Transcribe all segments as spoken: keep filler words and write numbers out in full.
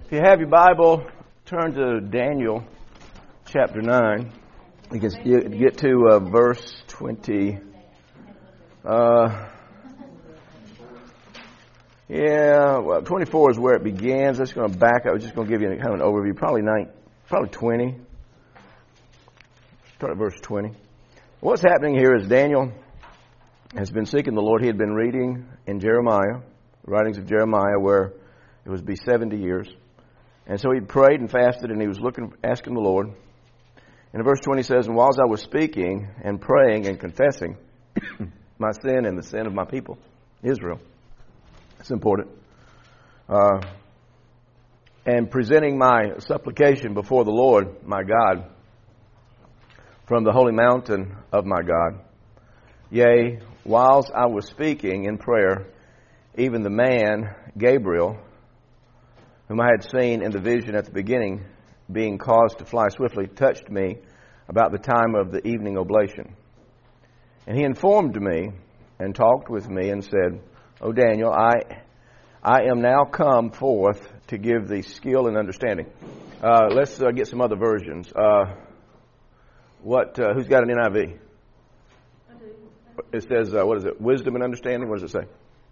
If you have your Bible, turn to Daniel chapter nine. You can get to uh, verse twenty. Uh, yeah, well, twenty-four is where it begins. I'm just going to back up. I'm just going to give you kind of an overview. Probably nine, probably twenty. Start at verse twenty. What's happening here is Daniel has been seeking the Lord. He had been reading in Jeremiah, the writings of Jeremiah, where it was be seventy years. And so he prayed and fasted, and he was looking, asking the Lord. And verse twenty says, "And whilst I was speaking and praying and confessing my sin and the sin of my people, Israel," it's important, uh, "and presenting my supplication before the Lord my God from the holy mountain of my God, yea, whilst I was speaking in prayer, even the man Gabriel, whom I had seen in the vision at the beginning, being caused to fly swiftly, touched me about the time of the evening oblation. And he informed me and talked with me and said, O Daniel, I I am now come forth to give thee skill and understanding." Uh, let's uh, get some other versions. Uh, what? Uh, who's got an N I V? I do. It says, uh, what is it? Wisdom and understanding? What does it say?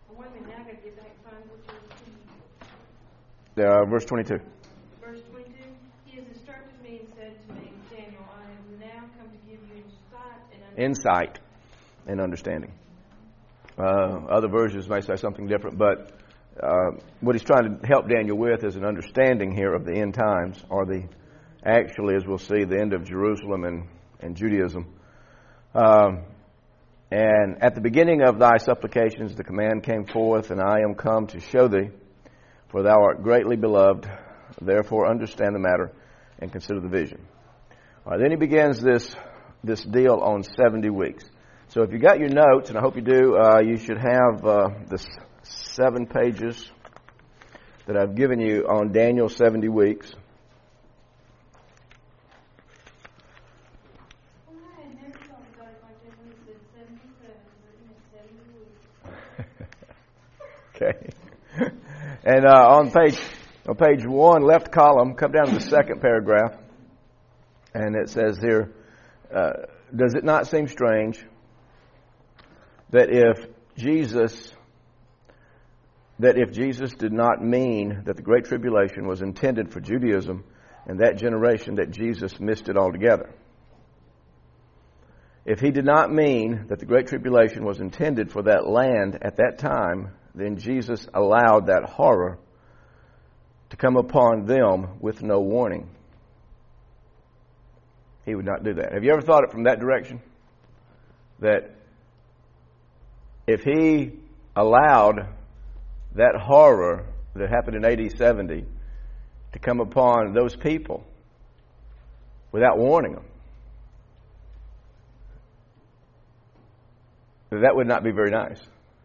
Uh, verse twenty-two. Verse twenty-two, he has instructed me and said to me, Daniel, I have now come to give you insight and understanding. Insight and understanding. Uh, other versions may say something different, but uh, what he's trying to help Daniel with is an understanding here of the end times, or the, actually, as we'll see, the end of Jerusalem and, and Judaism. Um, and at the beginning of thy supplications, the command came forth, and I am come to show thee, for thou art greatly beloved, therefore understand the matter and consider the vision. All right, then he begins this this deal on seventy weeks. So if you got your notes, and I hope you do, uh, you should have uh, the seven pages that I've given you on Daniel seventy weeks. Okay. And uh, on page on page one, left column, come down to the second paragraph, and it says here, uh, does it not seem strange that if Jesus that if Jesus did not mean that the Great Tribulation was intended for Judaism and that generation, that Jesus missed it altogether? If he did not mean that the Great Tribulation was intended for that land at that time, then Jesus allowed that horror to come upon them with no warning. He would not do that. Have you ever thought it from that direction? That if he allowed that horror that happened in A D seventy to come upon those people without warning them, that would not be very nice.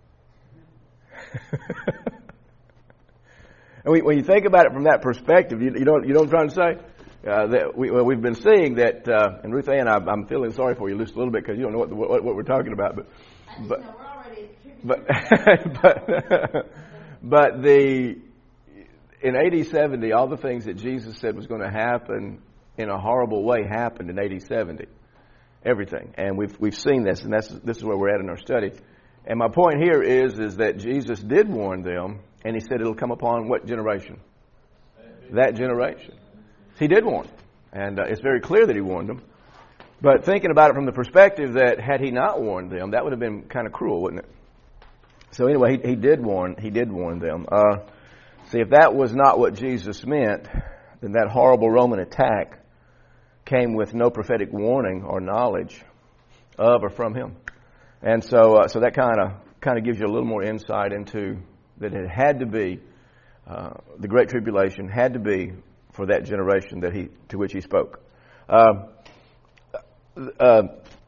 And when you think about it from that perspective, you, you don't you don't try to say uh, that we, well, we've been seeing that. Uh, and Ruth Ann, I, I'm feeling sorry for you just a little bit because you don't know what, what what we're talking about, but but but but, but the in A D seventy, all the things that Jesus said was going to happen in a horrible way happened in A D seventy. Everything, and we've we've seen this, and that's this is where we're at in our study. And my point here is, is that Jesus did warn them, and he said it'll come upon what generation? That generation. He did warn, and uh, it's very clear that he warned them. But thinking about it from the perspective that had he not warned them, that would have been kind of cruel, wouldn't it? So anyway, he, he did warn. He did warn them. Uh, see, if that was not what Jesus meant, then that horrible Roman attack came with no prophetic warning or knowledge of or from him. And so, uh, so that kind of kind of gives you a little more insight into that it had to be uh, the Great Tribulation had to be for that generation that he to which he spoke. Uh, uh,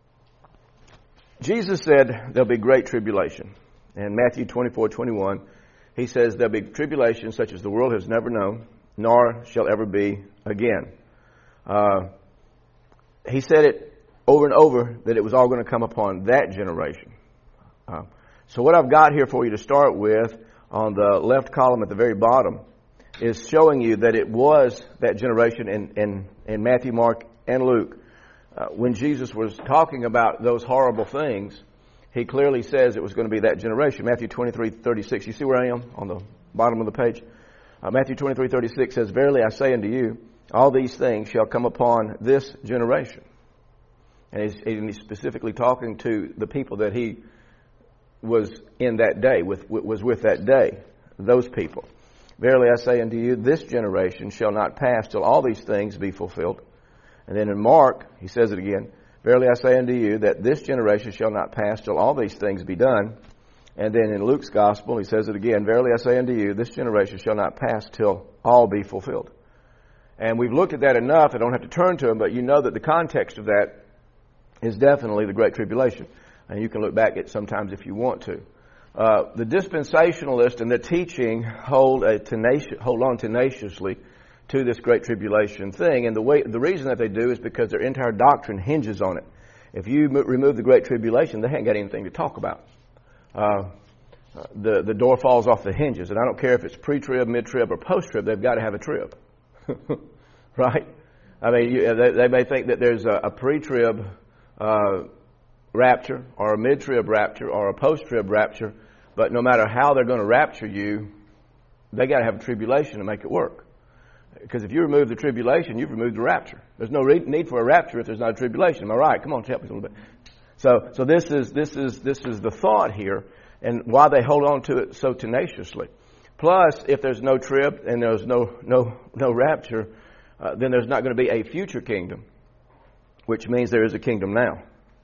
Jesus said there'll be great tribulation. In Matthew twenty-four twenty-one, he says there'll be tribulation such as the world has never known, nor shall ever be again. Uh, he said it over and over that it was all going to come upon that generation. Uh, so what I've got here for you to start with on the left column at the very bottom is showing you that it was that generation in, in, in Matthew, Mark, and Luke. Uh, when Jesus was talking about those horrible things, he clearly says it was going to be that generation. Matthew twenty-three thirty-six. You see where I am on the bottom of the page? Uh, Matthew twenty-three thirty-six says, "Verily I say unto you, all these things shall come upon this generation." And he's, and he's specifically talking to the people that he was in that day, with was with that day, those people. "Verily I say unto you, this generation shall not pass till all these things be fulfilled." And then in Mark, he says it again, "Verily I say unto you, that this generation shall not pass till all these things be done." And then in Luke's gospel, he says it again, "Verily I say unto you, this generation shall not pass till all be fulfilled." And we've looked at that enough, I don't have to turn to them, but you know that the context of that is definitely the Great Tribulation. And you can look back at it sometimes if you want to. Uh, the dispensationalists and the teaching hold a tenacious, hold on tenaciously to this Great Tribulation thing. And the way, the reason that they do is because their entire doctrine hinges on it. If you m- remove the Great Tribulation, they haven't got anything to talk about. Uh, the, the door falls off the hinges. And I don't care if it's pre-trib, mid-trib, or post-trib, they've got to have a trib. Right? I mean, you, they, they may think that there's a, a pre-trib uh, rapture, or a mid-trib rapture, or a post-trib rapture, but no matter how they're going to rapture you, they got to have a tribulation to make it work. Because if you remove the tribulation, you've removed the rapture. There's no re- need for a rapture if there's not a tribulation. Am I right? Come on, help me a little bit. So, so this is this is this is the thought here, and why they hold on to it so tenaciously. Plus, if there's no trib and there's no no no rapture, uh, then there's not going to be a future kingdom, which means there is a kingdom now.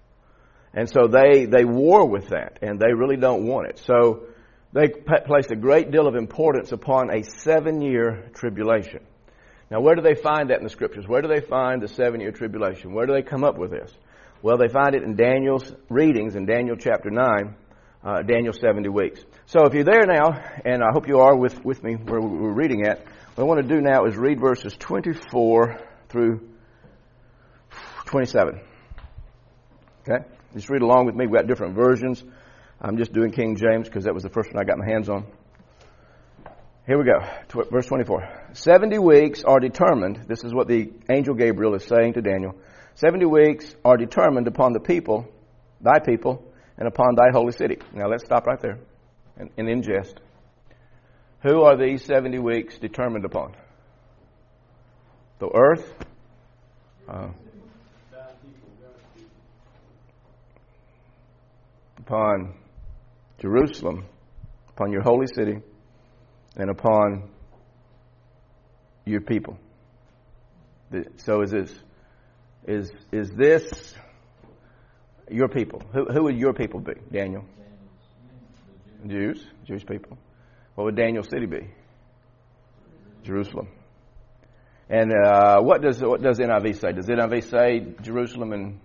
And so they they war with that, and they really don't want it. So they p- place a great deal of importance upon a seven-year tribulation. Now, where do they find that in the Scriptures? Where do they find the seven-year tribulation? Where do they come up with this? Well, they find it in Daniel's readings in Daniel chapter nine, uh, Daniel's seventy weeks. So if you're there now, and I hope you are with, with me where we're reading at, what I want to do now is read verses twenty-four through twenty-seven. Okay? Just read along with me. We've got different versions. I'm just doing King James because that was the first one I got my hands on. Here we go. Verse twenty-four. Seventy weeks are determined. This is what the angel Gabriel is saying to Daniel. Seventy weeks are determined upon the people, thy people, and upon thy holy city. Now let's stop right there and, and ingest. Who are these seventy weeks determined upon? The earth? Uh, upon Jerusalem, upon your holy city, and upon your people. So is this is is this your people? Who who would your people be, Daniel? Jews, Jewish people. What would Daniel's city be? Jerusalem. And uh, what does what does N I V say? Does N I V say Jerusalem and?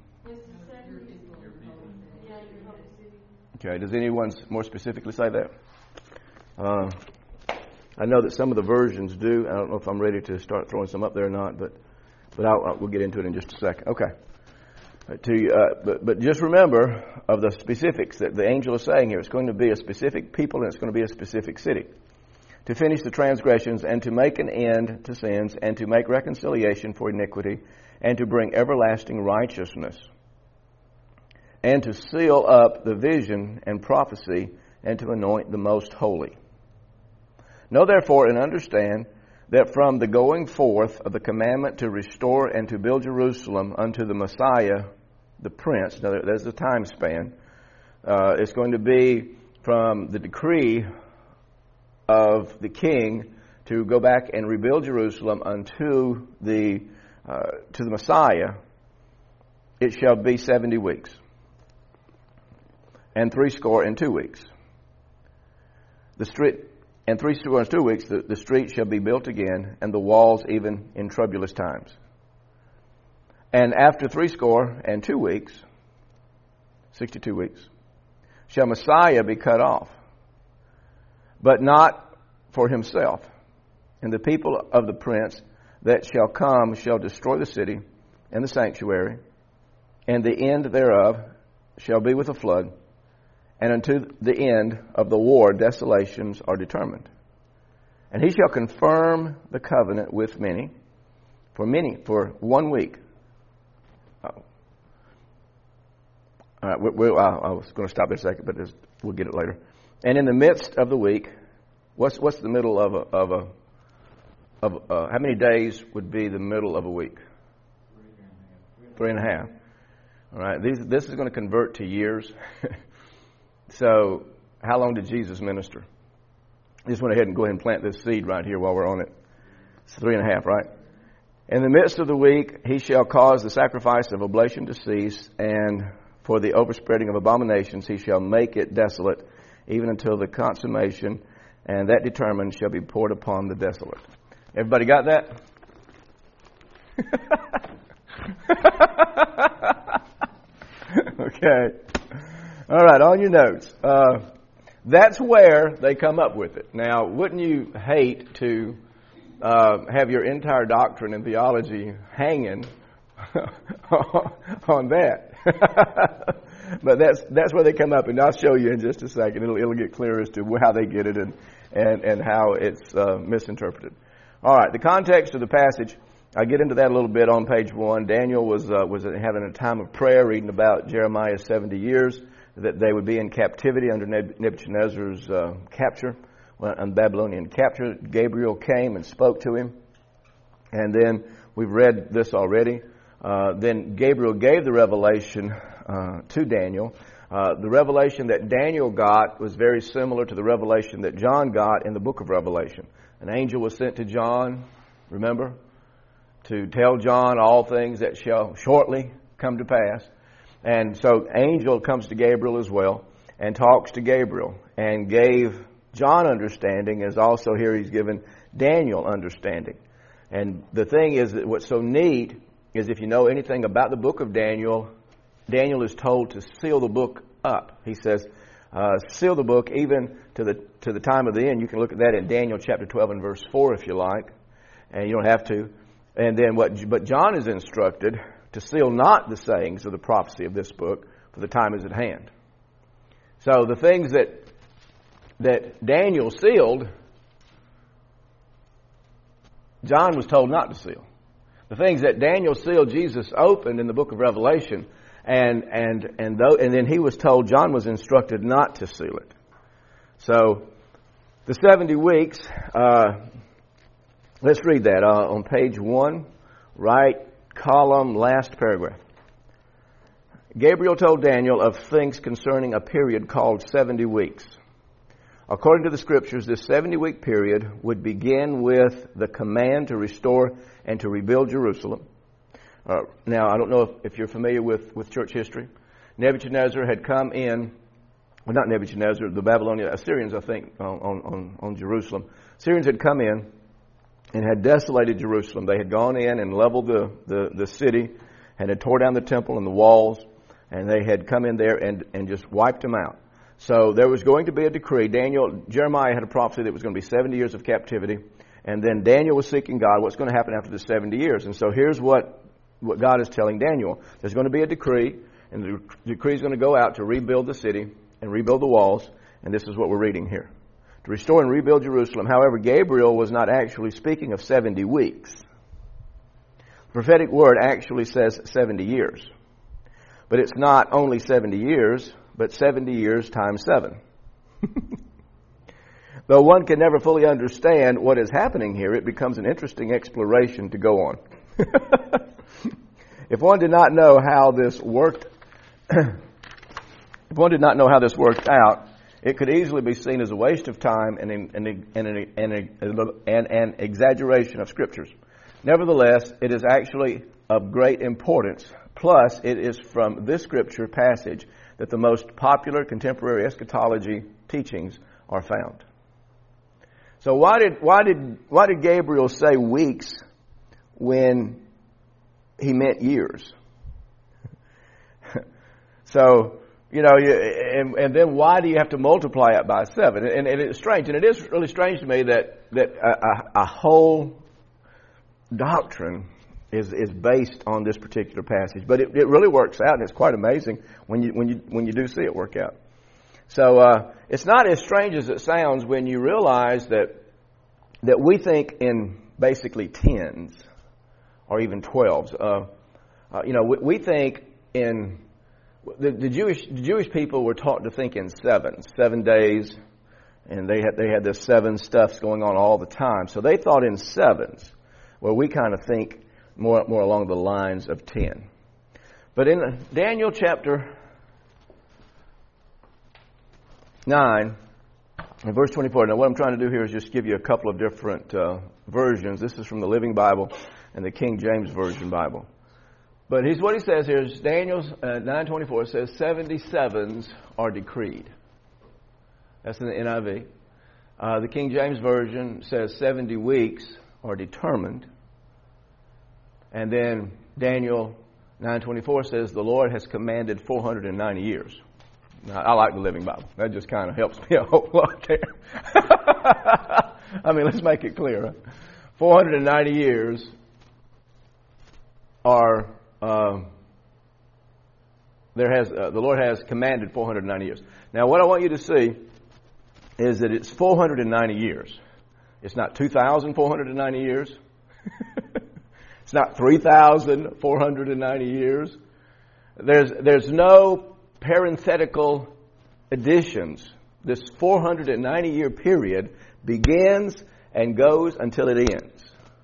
Okay. Does anyone more specifically say that? Uh, I know that some of the versions do. I don't know if I'm ready to start throwing some up there or not, but but I'll, I'll, we'll get into it in just a second. Okay. Uh, to uh, but but just remember of the specifics that the angel is saying here. It's going to be a specific people and it's going to be a specific city. To finish the transgressions and to make an end to sins and to make reconciliation for iniquity and to bring everlasting righteousness and to seal up the vision and prophecy and to anoint the most holy. Know therefore and understand that from the going forth of the commandment to restore and to build Jerusalem unto the Messiah, the Prince, now there's a time span, uh, it's going to be from the decree of the king to go back and rebuild Jerusalem unto the uh, to the Messiah, it shall be seventy weeks and three score and two weeks. The street and three score and two weeks the, the street shall be built again, and the walls even in troublous times. And after three score and two weeks, sixty-two weeks, shall Messiah be cut off, but not for himself. And the people of the prince that shall come shall destroy the city and the sanctuary, and the end thereof shall be with a flood, and unto the end of the war desolations are determined. And he shall confirm the covenant with many, for many, for one week. Uh-oh. All right, we, we, I, I was going to stop there a second, but we'll get it later. And in the midst of the week, what's what's the middle of a of a of uh, how many days would be the middle of a week? Three and a half. All right, these this is going to convert to years. So, how long did Jesus minister? I just went ahead and go ahead and plant this seed right here while we're on it. It's three and a half, right? In the midst of the week, he shall cause the sacrifice of oblation to cease, and for the overspreading of abominations he shall make it desolate, even until the consummation, and that determined shall be poured upon the desolate. Everybody got that? Okay. All right, on your notes. Uh, that's where they come up with it. Now, wouldn't you hate to uh, have your entire doctrine and theology hanging on that? But that's that's where they come up, and I'll show you in just a second. It'll it'll get clear as to how they get it and and, and how it's uh, misinterpreted. All right, the context of the passage, I get into that a little bit on page one. Daniel was uh, was having a time of prayer, reading about Jeremiah's seventy years, that they would be in captivity under Nebuchadnezzar's uh, capture, and Babylonian capture. Gabriel came and spoke to him, and then we've read this already. Uh, then Gabriel gave the revelation uh, to Daniel. Uh, the revelation that Daniel got was very similar to the revelation that John got in the book of Revelation. An angel was sent to John, remember, to tell John all things that shall shortly come to pass. And so angel comes to Gabriel as well and talks to Gabriel and gave John understanding, as also here he's given Daniel understanding. And the thing is that what's so neat is if you know anything about the book of Daniel, Daniel is told to seal the book up. He says, uh, seal the book even to the to the time of the end. You can look at that in Daniel chapter twelve and verse four if you like, and you don't have to. And then what? But John is instructed to seal not the sayings of the prophecy of this book, for the time is at hand. So the things that that Daniel sealed, John was told not to seal. The things that Daniel sealed, Jesus opened in the book of Revelation, and and and though, and then he was told, John was instructed not to seal it. So the seventy weeks. Uh, let's read that uh, on page one, right column, last paragraph. Gabriel told Daniel of things concerning a period called seventy weeks. According to the scriptures, this seventy-week period would begin with the command to restore and to rebuild Jerusalem. Uh, now, I don't know if, if you're familiar with, with church history. Nebuchadnezzar had come in, well, not Nebuchadnezzar, the Babylonian, Assyrians, I think, on, on, on Jerusalem. Assyrians had come in and had desolated Jerusalem. They had gone in and leveled the, the, the city and had tore down the temple and the walls, and they had come in there and, and just wiped them out. So there was going to be a decree. Daniel, Jeremiah had a prophecy that it was going to be seventy years of captivity. And then Daniel was seeking God, what's going to happen after the seventy years. And so here's what, what God is telling Daniel. There's going to be a decree, and the decree is going to go out to rebuild the city and rebuild the walls. And this is what we're reading here. To restore and rebuild Jerusalem. However, Gabriel was not actually speaking of seventy weeks. The prophetic word actually says seventy years. But it's not only seventy years, but seventy years times seven. Though one can never fully understand what is happening here, it becomes an interesting exploration to go on. If one did not know how this worked, if one did not know how this worked out, it could easily be seen as a waste of time and, and, and, and, and an exaggeration of scriptures. Nevertheless, it is actually of great importance. Plus, it is from this scripture passage that the most popular contemporary eschatology teachings are found. So why did why did why did Gabriel say weeks when he meant years? So, you know, you, and, and then why do you have to multiply it by seven? And, and it's strange, and it is really strange to me that that a, a, a whole doctrine is is based on this particular passage. But it, it really works out, and it's quite amazing when you when you when you do see it work out. So uh, it's not as strange as it sounds when you realize that that we think in basically tens or even twelves. Uh, uh, you know, we, we think in the, the Jewish the Jewish people were taught to think in sevens, seven days, and they had they had this seven stuffs going on all the time. So they thought in sevens, where we kind of think more more along the lines of ten. But in Daniel chapter nine, in verse twenty-four, now what I'm trying to do here is just give you a couple of different uh, versions. This is from the Living Bible and the King James Version Bible. But he's, what he says here is Daniel's uh, nine twenty-four says seventy sevens are decreed. That's in the N I V. Uh, the King James Version says seventy weeks are determined. And then Daniel nine twenty-four says the Lord has commanded four hundred ninety years. Now, I like the Living Bible. That just kind of helps me a whole lot there. I mean, let's make it clear. Right? four hundred ninety years are, um, there has, uh, the Lord has commanded four hundred ninety years. Now, what I want you to see is that it's four hundred ninety years. It's not two thousand four hundred ninety years. It's not three thousand four hundred ninety years. There's, there's no parenthetical additions. This four hundred ninety year period begins and goes until it ends.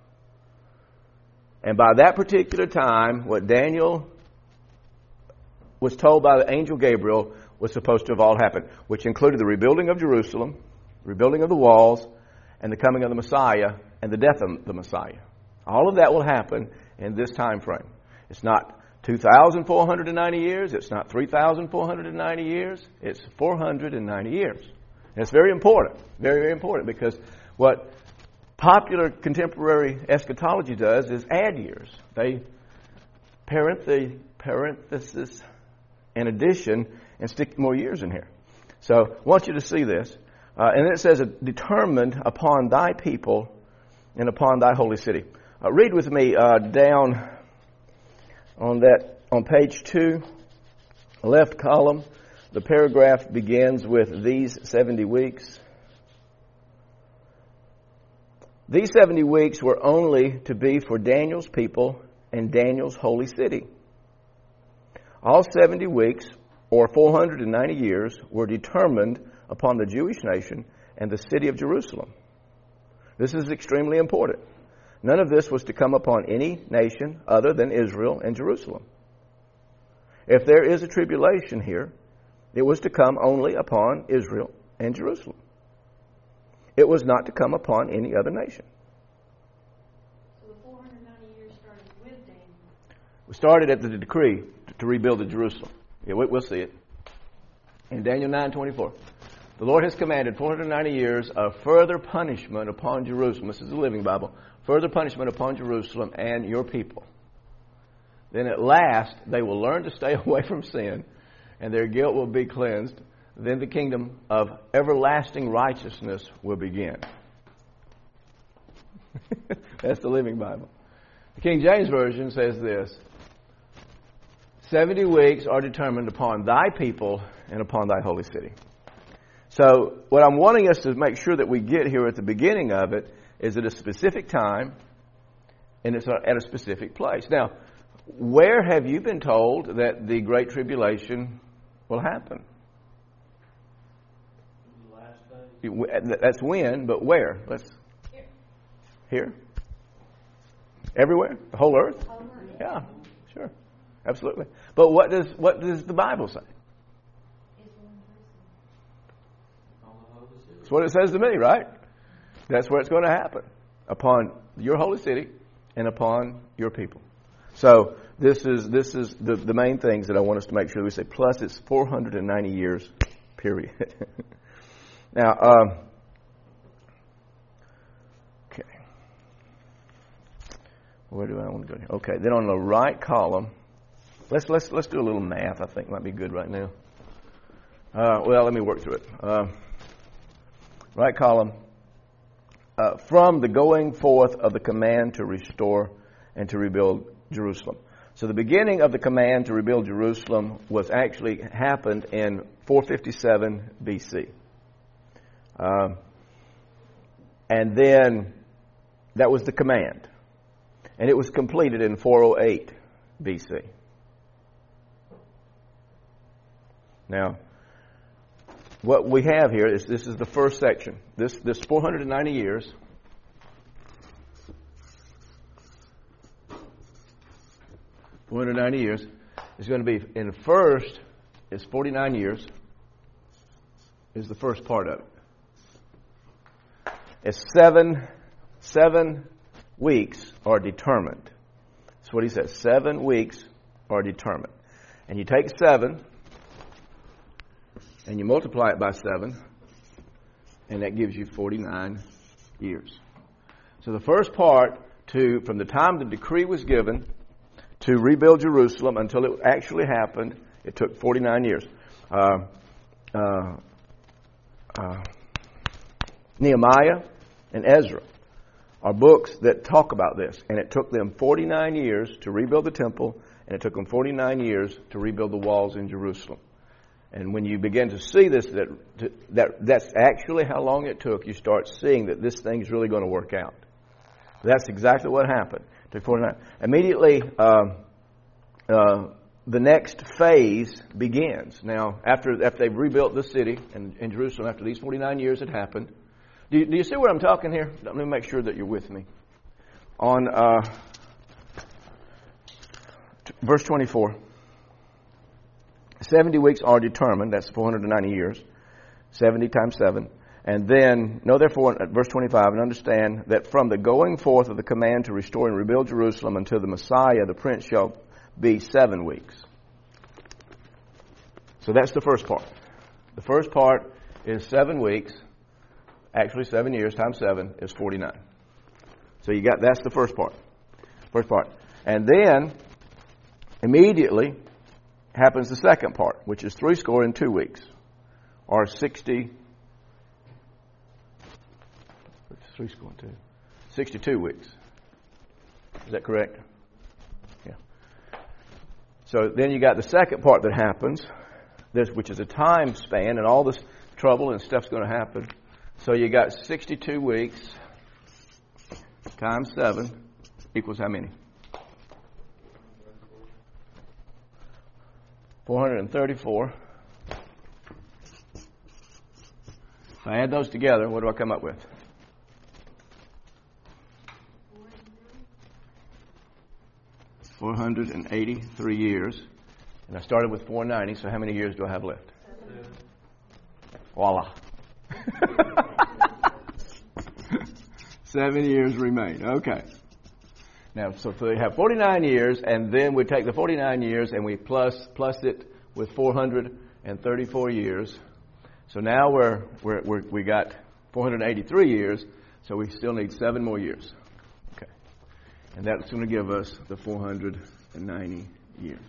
And by that particular time, what Daniel was told by the angel Gabriel was supposed to have all happened, which included the rebuilding of Jerusalem, rebuilding of the walls, and the coming of the Messiah, and the death of the Messiah. All of that will happen in this time frame. It's not two thousand four hundred ninety years. It's not three thousand four hundred ninety years. It's four hundred ninety years. And it's very important, very, very important, because what popular contemporary eschatology does is add years. They parent the parenthesis in addition and stick more years in here. So I want you to see this. Uh, and then it says, determined upon thy people and upon thy holy city. Uh, read with me uh, down on that, on page two, left column. The paragraph begins with these seventy weeks. These seventy weeks were only to be for Daniel's people and Daniel's holy city. All seventy weeks, or four hundred ninety years, were determined upon the Jewish nation and the city of Jerusalem. This is extremely important. None of this was to come upon any nation other than Israel and Jerusalem. If there is a tribulation here, it was to come only upon Israel and Jerusalem. It was not to come upon any other nation. So the four hundred ninety years started with Daniel. We started at the decree to rebuild the Jerusalem. Yeah, we'll see it. In Daniel nine twenty-four. The Lord has commanded four hundred ninety years of further punishment upon Jerusalem. This is the Living Bible. Further punishment upon Jerusalem and your people. Then at last they will learn to stay away from sin, and their guilt will be cleansed. Then the kingdom of everlasting righteousness will begin. That's the Living Bible. The King James Version says this: seventy weeks are determined upon thy people and upon thy holy city. So what I'm wanting us to make sure that we get here at the beginning of it is at a specific time and it's at a specific place. Now, where have you been told that the Great Tribulation will happen? That's when, but where? Let's Here. Here? Everywhere? The whole earth? Whole earth. Yeah, sure. Absolutely. But what does what does the Bible say? That's what it says to me, right? That's where it's going to happen. Upon your holy city and upon your people. So this is this is the, the main things that I want us to make sure that we say. Plus it's four hundred ninety years, period. Now, um, okay. Where do I want to go here? Okay, then on the right column, let's let's let's do a little math. I think might be good right now. Uh, well, let me work through it. Uh, right column. Uh, from the going forth of the command to restore and to rebuild Jerusalem. So the beginning of the command to rebuild Jerusalem was actually happened in four fifty-seven B C. Uh, And then that was the command. And it was completed in four oh eight B C. Now, what we have here is this is the first section. This this four hundred ninety years. four hundred ninety years is going to be in the first is forty-nine years. Is the first part of it. It's seven seven weeks are determined. That's what he says. Seven weeks are determined. And you take seven and you multiply it by seven, and that gives you forty-nine years. So the first part to from the time the decree was given to rebuild Jerusalem until it actually happened, it took forty-nine years. Uh, uh, uh, Nehemiah and Ezra are books that talk about this, and it took them forty-nine years to rebuild the temple, and it took them forty-nine years to rebuild the walls in Jerusalem. And when you begin to see this, that that that's actually how long it took, you start seeing that this thing's really going to work out. That's exactly what happened. It took forty-nine. Immediately, uh, uh, the next phase begins. Now, after after they've rebuilt the city in, in Jerusalem, after these forty-nine years had happened, do you, do you see where I'm talking here? Let me make sure that you're with me. On uh, t- verse twenty-four. seventy weeks are determined. That's four hundred ninety years. seventy times seven. And then, know therefore, at verse twenty-five, and understand that from the going forth of the command to restore and rebuild Jerusalem until the Messiah, the Prince, shall be seven weeks. So that's the first part. The first part is seven weeks. Actually, seven years times seven is forty-nine. So you got that's the first part. First part. And then, immediately, happens the second part, which is three score in two weeks, or sixty. Three score in two. Sixty-two weeks. Is that correct? Yeah. So then you got the second part that happens, this which is a time span, and all this trouble and stuff's going to happen. So you got sixty-two weeks times seven equals how many? four hundred thirty-four. If I add those together, what do I come up with? four hundred eighty-three years. And I started with four ninety, so how many years do I have left? Seven. Voila. Seven years remain. Okay. Now, so they have forty-nine years, and then we take the forty-nine years and we plus plus it with four hundred thirty-four years. So now we're, we're, we're we got four hundred eighty-three years, so we still need seven more years. Okay. And that's going to give us the four hundred ninety years.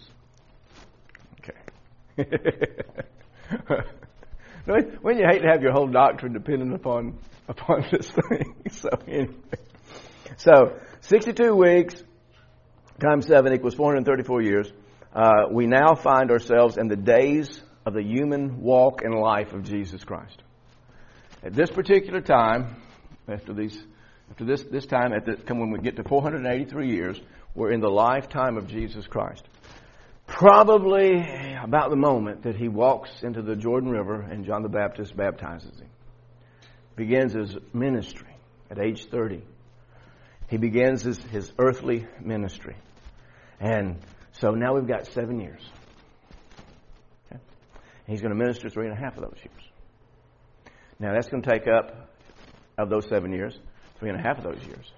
Okay. When you hate to have your whole doctrine dependent upon upon this thing. So anyway. So sixty-two weeks times seven equals four hundred thirty-four years. Uh, we now find ourselves in the days of the human walk and life of Jesus Christ. At this particular time, after these, after this this time, at the, when we get to four hundred eighty-three years, we're in the lifetime of Jesus Christ. Probably about the moment that he walks into the Jordan River and John the Baptist baptizes him. Begins his ministry at age thirty. He begins his, his earthly ministry. And so now we've got seven years. Okay? And he's going to minister three and a half of those years. Now that's going to take up, of those seven years, three and a half of those years.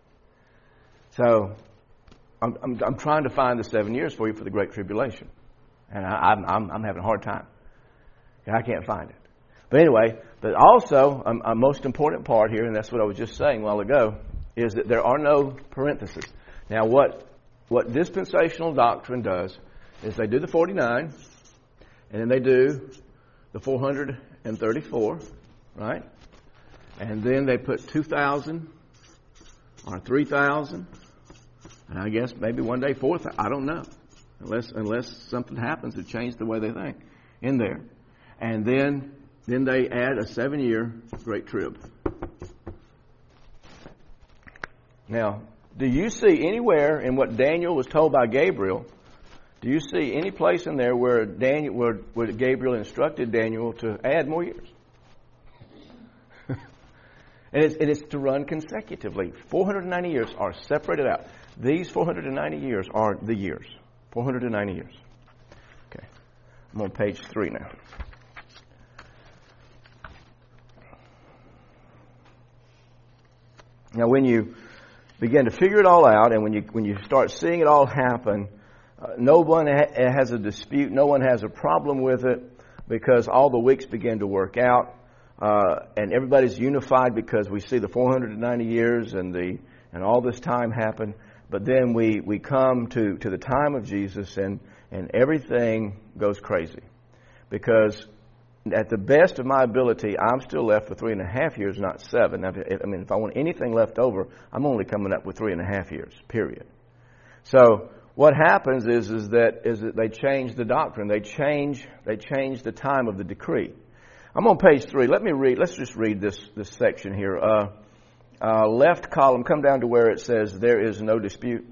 So I'm, I'm, I'm trying to find the seven years for you for the Great Tribulation. And I, I'm, I'm, I'm having a hard time. I can't find it. But anyway, but also um, a most important part here, and that's what I was just saying a while ago, is that there are no parentheses. Now, what what dispensational doctrine does is they do the forty-nine, and then they do the four hundred thirty-four, right? And then they put two thousand or three thousand, and I guess maybe one day four thousand. I don't know, unless unless something happens to change the way they think in there. And then then they add a seven-year Great Trib. Now, do you see anywhere in what Daniel was told by Gabriel, do you see any place in there where Daniel, where, where Gabriel instructed Daniel to add more years? and, it's, and it's to run consecutively. four hundred ninety years are separated out. These four hundred ninety years are the years. four hundred ninety years. Okay. I'm on page three now. Now, when you begin to figure it all out, and when you when you start seeing it all happen, uh, no one ha- has a dispute, no one has a problem with it, because all the weeks begin to work out, uh, and everybody's unified because we see the four hundred ninety years and the and all this time happen. But then we, we come to, to the time of Jesus, and and everything goes crazy, because at the best of my ability, I'm still left with three and a half years, not seven. I mean, if I want anything left over, I'm only coming up with three and a half years, period. So what happens is is that is that they change the doctrine. They change they change the time of the decree. I'm on page three. Let me read. Let's just read this this section here. Uh, uh, left column. Come down to where it says there is no dispute.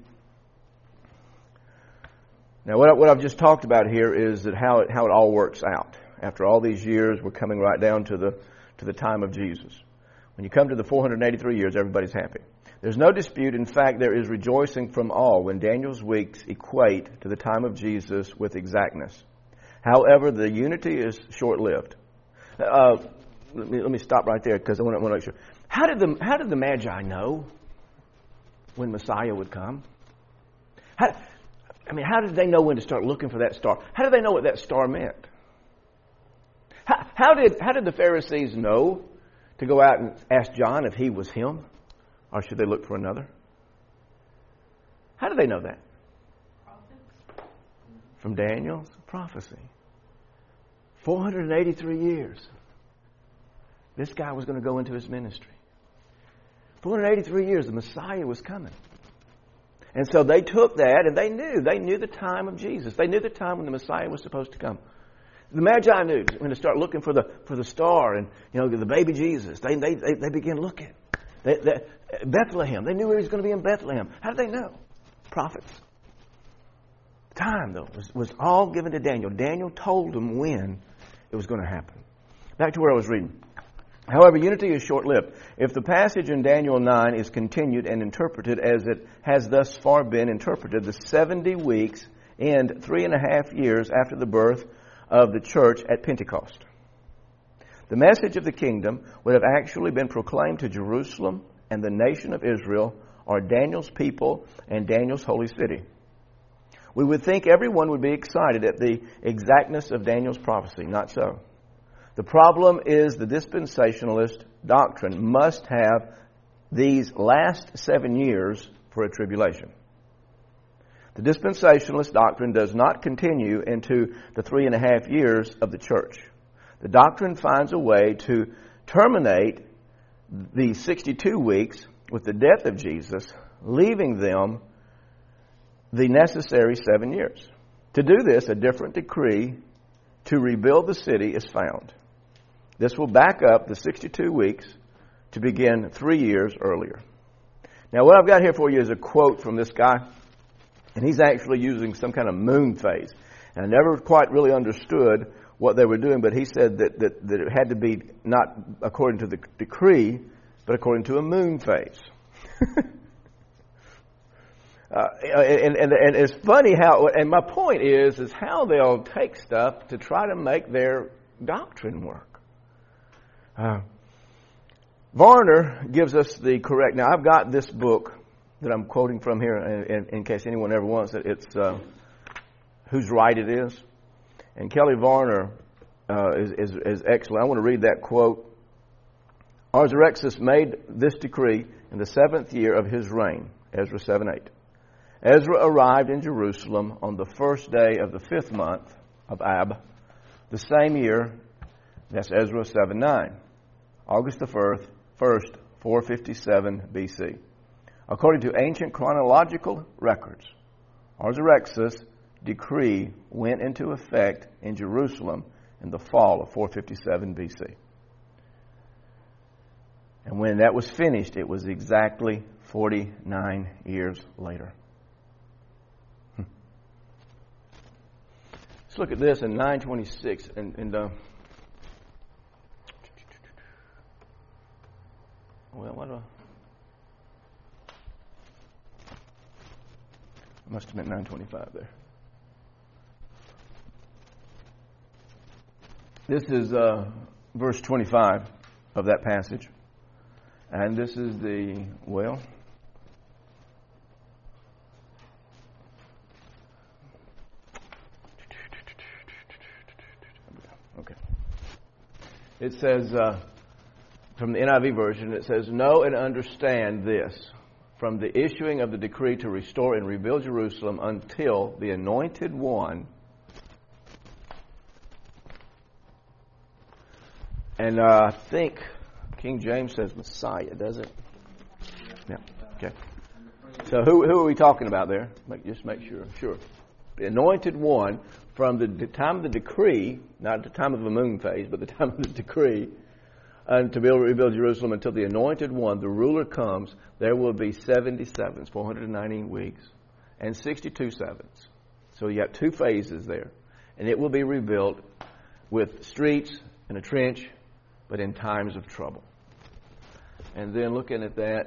Now, what I, what I've just talked about here is that how it how it all works out. After all these years, we're coming right down to the to the time of Jesus. When you come to the four hundred eighty-three years, everybody's happy. There's no dispute. In fact, there is rejoicing from all when Daniel's weeks equate to the time of Jesus with exactness. However, the unity is short-lived. Uh, let me let me stop right there because I want to, want to make sure. How did the how did the Magi know when Messiah would come? How, I mean, how did they know when to start looking for that star? How did they know what that star meant? How, how did how did the Pharisees know to go out and ask John if he was him, or should they look for another? How did they know that? From Daniel's prophecy. four hundred eighty-three years. This guy was going to go into his ministry. four hundred eighty-three years, the Messiah was coming. And so they took that and they knew. They knew the time of Jesus. They knew the time when the Messiah was supposed to come. The Magi knew when to start looking for the for the star and, you know, the baby Jesus. They they they, they began looking. They, they, Bethlehem. They knew he was going to be in Bethlehem. How did they know? Prophets. Time, though, was, was all given to Daniel. Daniel told them when it was going to happen. Back to where I was reading. However, unity is short-lived. If the passage in Daniel nine is continued and interpreted as it has thus far been interpreted, the seventy weeks end three and a half years after the birth of the church at Pentecost. The message of the kingdom would have actually been proclaimed to Jerusalem and the nation of Israel, or Daniel's people and Daniel's holy city. We would think everyone would be excited at the exactness of Daniel's prophecy. Not so. The problem is the dispensationalist doctrine must have these last seven years for a tribulation. The dispensationalist doctrine does not continue into the three and a half years of the church. The doctrine finds a way to terminate the sixty-two weeks with the death of Jesus, leaving them the necessary seven years. To do this, a different decree to rebuild the city is found. This will back up the sixty-two weeks to begin three years earlier. Now, what I've got here for you is a quote from this guy, and he's actually using some kind of moon phase. And I never quite really understood what they were doing, but he said that, that, that it had to be not according to the decree, but according to a moon phase. uh, and, and, and it's funny how, and my point is, is how they'll take stuff to try to make their doctrine work. Uh, Varner gives us the correct, now I've got this book that I'm quoting from here in, in, in case anyone ever wants it. It's uh, Whose Right It Is. And Kelly Varner uh, is, is, is excellent. I want to read that quote. Artaxerxes made this decree in the seventh year of his reign, Ezra seven eight. Ezra arrived in Jerusalem on the first day of the fifth month of Ab, the same year, that's Ezra seven nine, August the first, four fifty-seven B C. According to ancient chronological records, Artaxerxes' decree went into effect in Jerusalem in the fall of four fifty-seven B C. And when that was finished, it was exactly forty-nine years later. Hmm. Let's look at this in nine twenty-six. And, and uh, well, what do I... I must have meant nine twenty-five there. This is uh, verse twenty-five of that passage. And this is the, well, okay. It says, uh, from the N I V version, it says, "Know and understand this, from the issuing of the decree to restore and rebuild Jerusalem until the Anointed One," and uh, I think King James says Messiah, does it? Yeah. Okay. So who who are we talking about there? Make, just make sure. Sure. The Anointed One, from the, the time of the decree, not the time of the moon phase, but the time of the decree, and to build, rebuild Jerusalem until the Anointed One, the ruler, comes. There will be seventy sevens, four hundred ninety weeks, and sixty-two sevens. So you got two phases there, and it will be rebuilt with streets and a trench, but in times of trouble. And then looking at that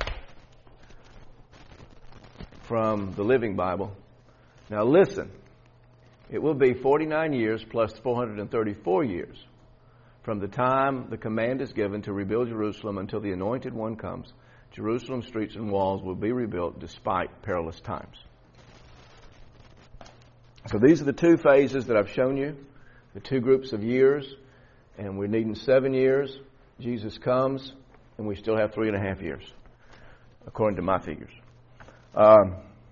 from the Living Bible. Now listen, it will be forty-nine years plus four hundred thirty-four years from the time the command is given to rebuild Jerusalem until the Anointed One comes. Jerusalem's streets and walls will be rebuilt despite perilous times. So these are the two phases that I've shown you, the two groups of years, and we're needing seven years. Jesus comes, and we still have three and a half years, according to my figures. Um,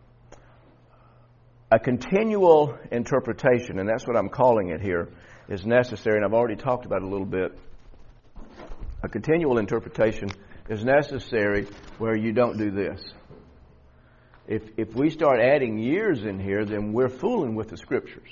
a continual interpretation, and that's what I'm calling it here, is necessary, and I've already talked about it a little bit. A continual interpretation is necessary where you don't do this. If if we start adding years in here, then we're fooling with the Scriptures.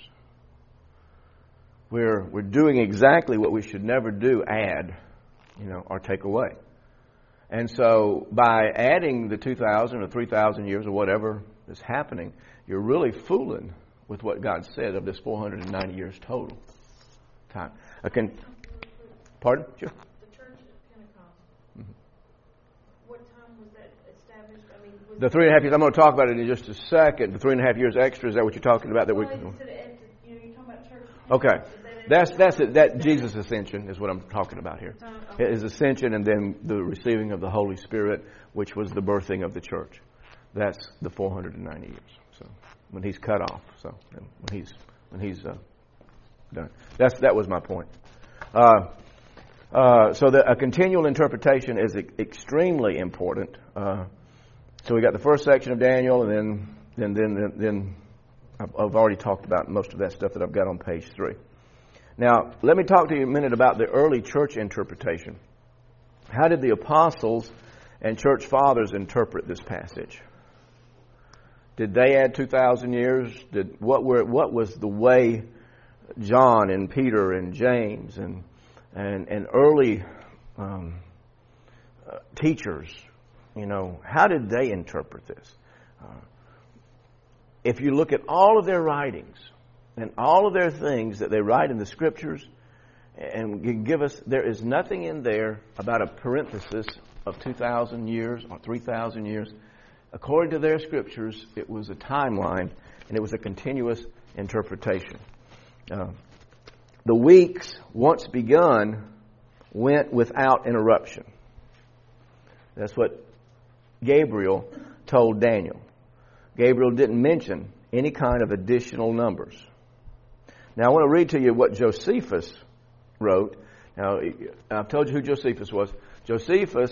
We're we're doing exactly what we should never do, add, you know, or take away. And so by adding the two thousand or three thousand years or whatever is happening, you're really fooling with what God said of this four hundred ninety years total time. I can, pardon? Sure. The church at Pentecost, mm-hmm. What time was that established? I mean, was the three and a half years, I'm going to talk about it in just a second. The three and a half years extra, is that what you're talking about? That well, we, you know, you're talking about church. Okay. That's that's it. That Jesus' ascension is what I'm talking about here. Uh, okay. His ascension and then the receiving of the Holy Spirit, which was the birthing of the church. That's the four hundred ninety years. So when he's cut off, so when he's when he's uh, done. That's that was my point. Uh, uh, so the, a continual interpretation is e- extremely important. Uh, so we got the first section of Daniel, and then then then then, then I've, I've already talked about most of that stuff that I've got on page three. Now, let me talk to you a minute about the early church interpretation. How did the apostles and church fathers interpret this passage? Did they add two thousand years? Did what were what was the way John and Peter and James and and and early um, uh, teachers, you know, how did they interpret this? Uh, if you look at all of their writings, and all of their things that they write in the Scriptures, and give us, there is nothing in there about a parenthesis of two thousand years or three thousand years. According to their Scriptures, it was a timeline, and it was a continuous interpretation. Uh, the weeks, once begun, went without interruption. That's what Gabriel told Daniel. Gabriel didn't mention any kind of additional numbers. Now, I want to read to you what Josephus wrote. Now, I've told you who Josephus was. Josephus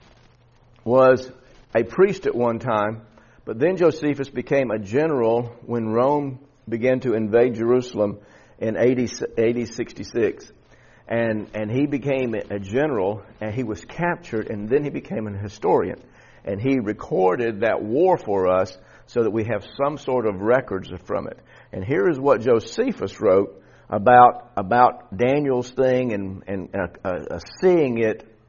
was a priest at one time, but then Josephus became a general when Rome began to invade Jerusalem in A D sixty-six. And, and he became a general, and he was captured, and then he became an historian. And he recorded that war for us so that we have some sort of records from it. And here is what Josephus wrote about about Daniel's thing and, and uh, uh, seeing it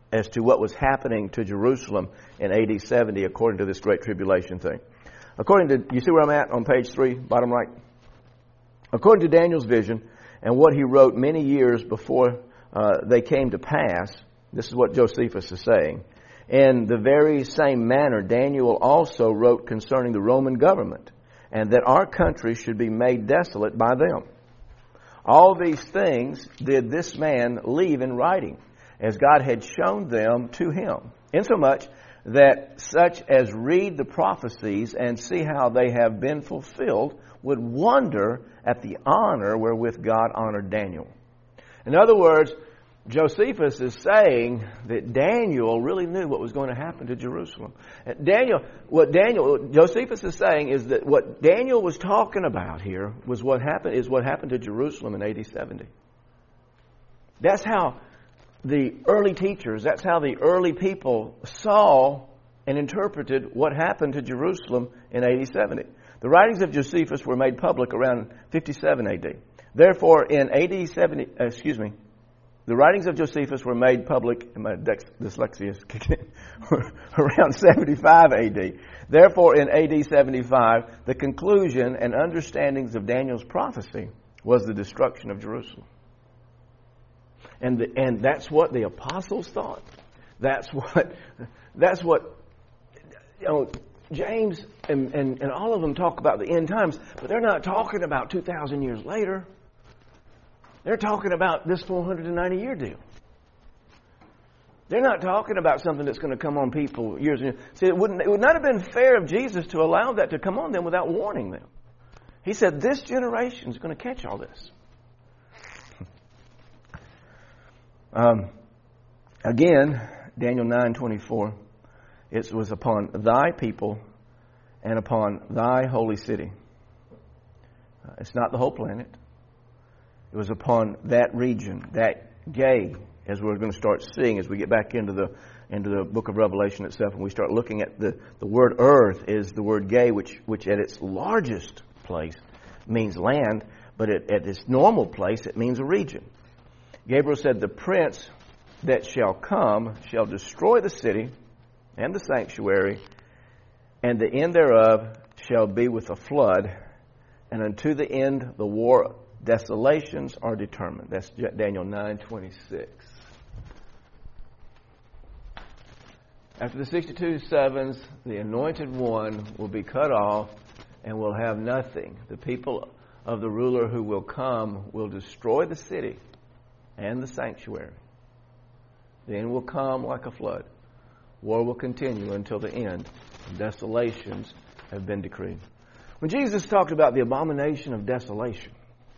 as to what was happening to Jerusalem in A D seventy according to this Great Tribulation thing. According to, you see where I'm at on page three, bottom right? According to Daniel's vision and what he wrote many years before uh, they came to pass, this is what Josephus is saying. In the very same manner, Daniel also wrote concerning the Roman government, and that our country should be made desolate by them. All these things did this man leave in writing, as God had shown them to him, insomuch that such as read the prophecies and see how they have been fulfilled would wonder at the honor wherewith God honored Daniel. In other words, Josephus is saying that Daniel really knew what was going to happen to Jerusalem. Daniel, what Daniel, Josephus is saying is that what Daniel was talking about here was what happened, is what happened to Jerusalem in A D seventy. That's how the early teachers, that's how the early people saw and interpreted what happened to Jerusalem in A D seventy. The writings of Josephus were made public around fifty-seven A D. Therefore, in A D seventy, uh, excuse me, the writings of Josephus were made public, and my dyslexia is kicking in, around seventy-five A D. Therefore, in A D seventy-five, the conclusion and understandings of Daniel's prophecy was the destruction of Jerusalem. And the, and that's what the apostles thought. That's what, that's what, you know, James and, and, and all of them talk about the end times, but they're not talking about two thousand years later. They're talking about this four hundred ninety year deal. They're not talking about something that's going to come on people years and years. See, it, wouldn't, it would not have been fair of Jesus to allow that to come on them without warning them. He said, this generation is going to catch all this. um, again, Daniel nine twenty-four, it was upon thy people and upon thy holy city. Uh, it's not the whole planet. It was upon that region, that gay, as we're going to start seeing as we get back into the into the book of Revelation itself, and we start looking at the, the word earth is the word gay, which which at its largest place means land, but it, at its normal place it means a region. Gabriel said, the prince that shall come shall destroy the city and the sanctuary, and the end thereof shall be with a flood, and unto the end the war desolations are determined. That's Daniel nine twenty-six. After the sixty-two sevens, the anointed one will be cut off and will have nothing. The people of the ruler who will come will destroy the city and the sanctuary. The end will come like a flood. War will continue until the end. Desolations have been decreed. When Jesus talked about the abomination of desolation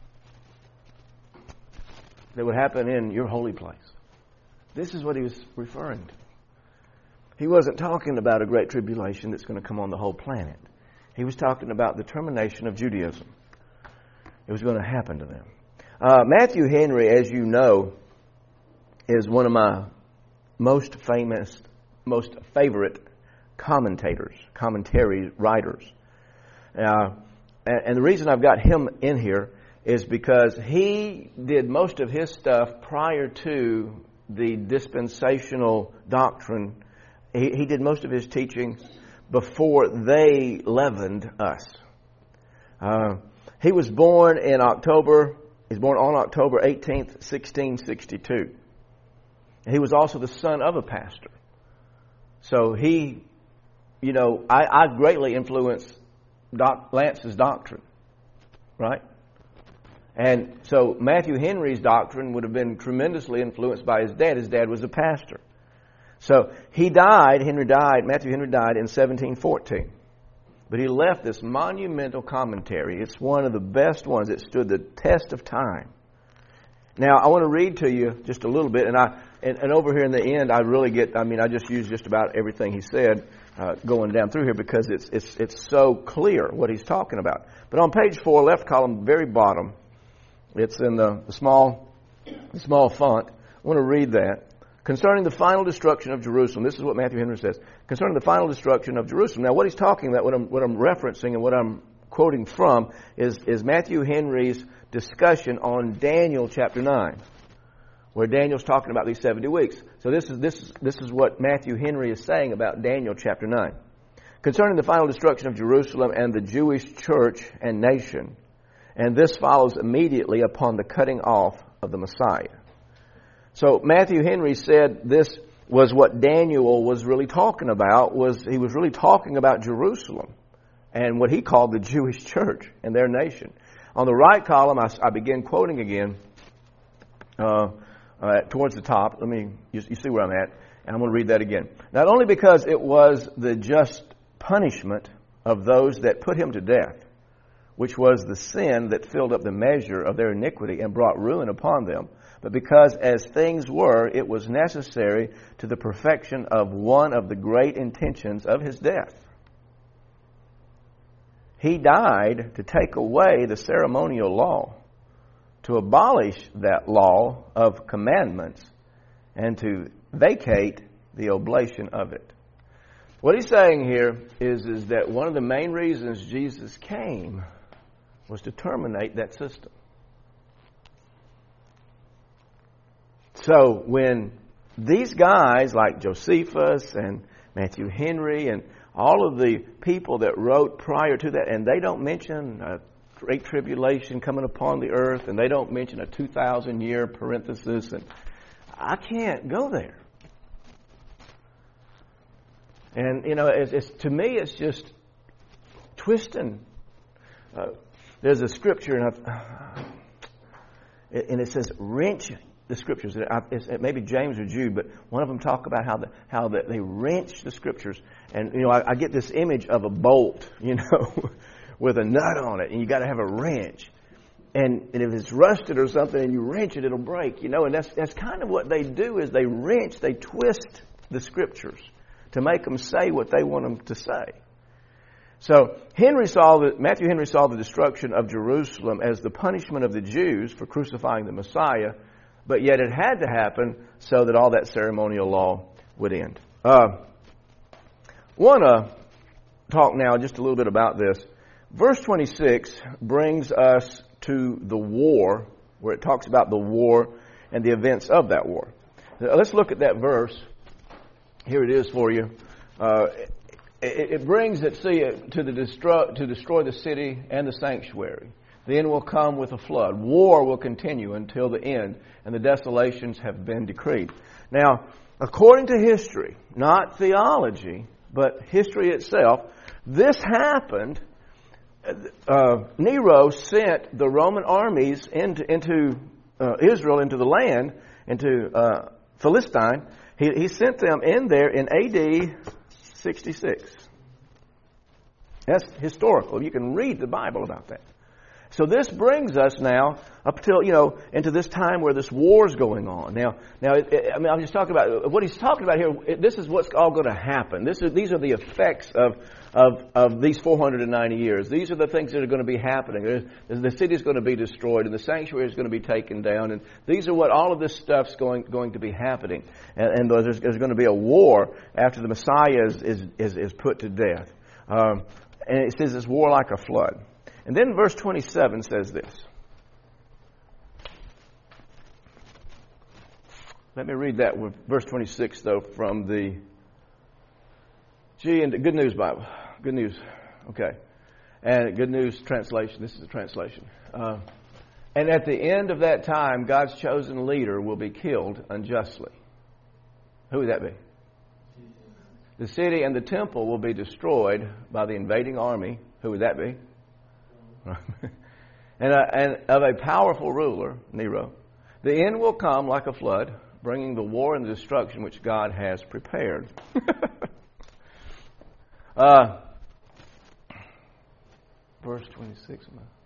that would happen in your holy place, this is what he was referring to. He wasn't talking about a great tribulation that's going to come on the whole planet. He was talking about the termination of Judaism. It was going to happen to them. Uh, Matthew Henry, as you know, is one of my most famous, most favorite commentators, commentary writers. Uh, and, and the reason I've got him in here is because he did most of his stuff prior to the dispensational doctrine. He, he did most of his teaching before they leavened us. Uh, he was born in October, he was born on October eighteenth, sixteen sixty-two. He was also the son of a pastor. So he, you know, I, I greatly influenced Doc, Lance's doctrine, right? And so Matthew Henry's doctrine would have been tremendously influenced by his dad. His dad was a pastor. So he died, Henry died, Matthew Henry died in seventeen fourteen. But he left this monumental commentary. It's one of the best ones. It stood the test of time. Now, I want to read to you just a little bit, and I and, and over here in the end, I really get, I mean, I just use just about everything he said uh, going down through here because it's it's it's so clear what he's talking about. But on page four, left column, very bottom, it's in the, the small the small font. I want to read that. Concerning the final destruction of Jerusalem, this is what Matthew Henry says. Concerning the final destruction of Jerusalem. Now, what he's talking about, what I'm, what I'm referencing and what I'm quoting from is, is Matthew Henry's discussion on Daniel chapter nine, where Daniel's talking about these seventy weeks. So this is this this is what Matthew Henry is saying about Daniel chapter nine. Concerning the final destruction of Jerusalem and the Jewish church and nation, and this follows immediately upon the cutting off of the Messiah. So Matthew Henry said this was what Daniel was really talking about, was he was really talking about Jerusalem and what he called the Jewish church and their nation. On the right column, I, I begin quoting again uh, uh, towards the top. Let me, you, you see where I'm at, and I'm going to read that again. Not only because it was the just punishment of those that put him to death, which was the sin that filled up the measure of their iniquity and brought ruin upon them, but because as things were, it was necessary to the perfection of one of the great intentions of his death. He died to take away the ceremonial law, to abolish that law of commandments, and to vacate the oblation of it. What he's saying here is, is that one of the main reasons Jesus came was to terminate that system. So when these guys like Josephus and Matthew Henry and all of the people that wrote prior to that, and they don't mention a great tribulation coming upon the earth, and they don't mention a two thousand year parenthesis, and I can't go there. And, you know, it's, it's, to me, it's just twisting. Uh, there's a scripture, and, I've, and it says, wrench the scriptures. It's, it may be James or Jude, but one of them talk about how the, how the, they wrench the scriptures. And, you know, I, I get this image of a bolt, you know, with a nut on it, and you got to have a wrench. And, and if it's rusted or something and you wrench it, it'll break, you know. And that's that's kind of what they do, is they wrench, they twist the scriptures to make them say what they want them to say. So Henry saw the, Matthew Henry saw the destruction of Jerusalem as the punishment of the Jews for crucifying the Messiah, but yet it had to happen so that all that ceremonial law would end. Uh, want to talk now just a little bit about this. Verse twenty-six brings us to the war, where it talks about the war and the events of that war. Now, let's look at that verse. Here it is for you. Uh, it, it brings it, see, to the destroy, to destroy the city and the sanctuary. The end will come with a flood. War will continue until the end, and the desolations have been decreed. Now, according to history, not theology, but history itself, this happened. Uh, Nero sent the Roman armies into, into uh, Israel, into the land, into uh, Philistine. He, he sent them in there in A D sixty-six. That's historical. You can read the Bible about that. So this brings us now up till, you know, into this time where this war's going on. Now, now, it, it, I mean, I'm just talking about what he's talking about here. It, this is what's all going to happen. This is these are the effects of of of these four hundred ninety years. These are the things that are going to be happening. There's, the city is going to be destroyed, and the sanctuary is going to be taken down, and these are what all of this stuff's going going to be happening. And, and there's, there's going to be a war after the Messiah is is is, is put to death. Um, and it says it's war like a flood. And then verse twenty-seven says this. Let me read that with verse twenty-six, though, from the G and Good News Bible. Good News. Okay. And Good News translation. This is a translation. Uh, and at the end of that time, God's chosen leader will be killed unjustly. Who would that be? The city and the temple will be destroyed by the invading army. Who would that be? and, uh, and of a powerful ruler, Nero. The end will come like a flood, bringing the war and the destruction which God has prepared. uh, verse twenty-six.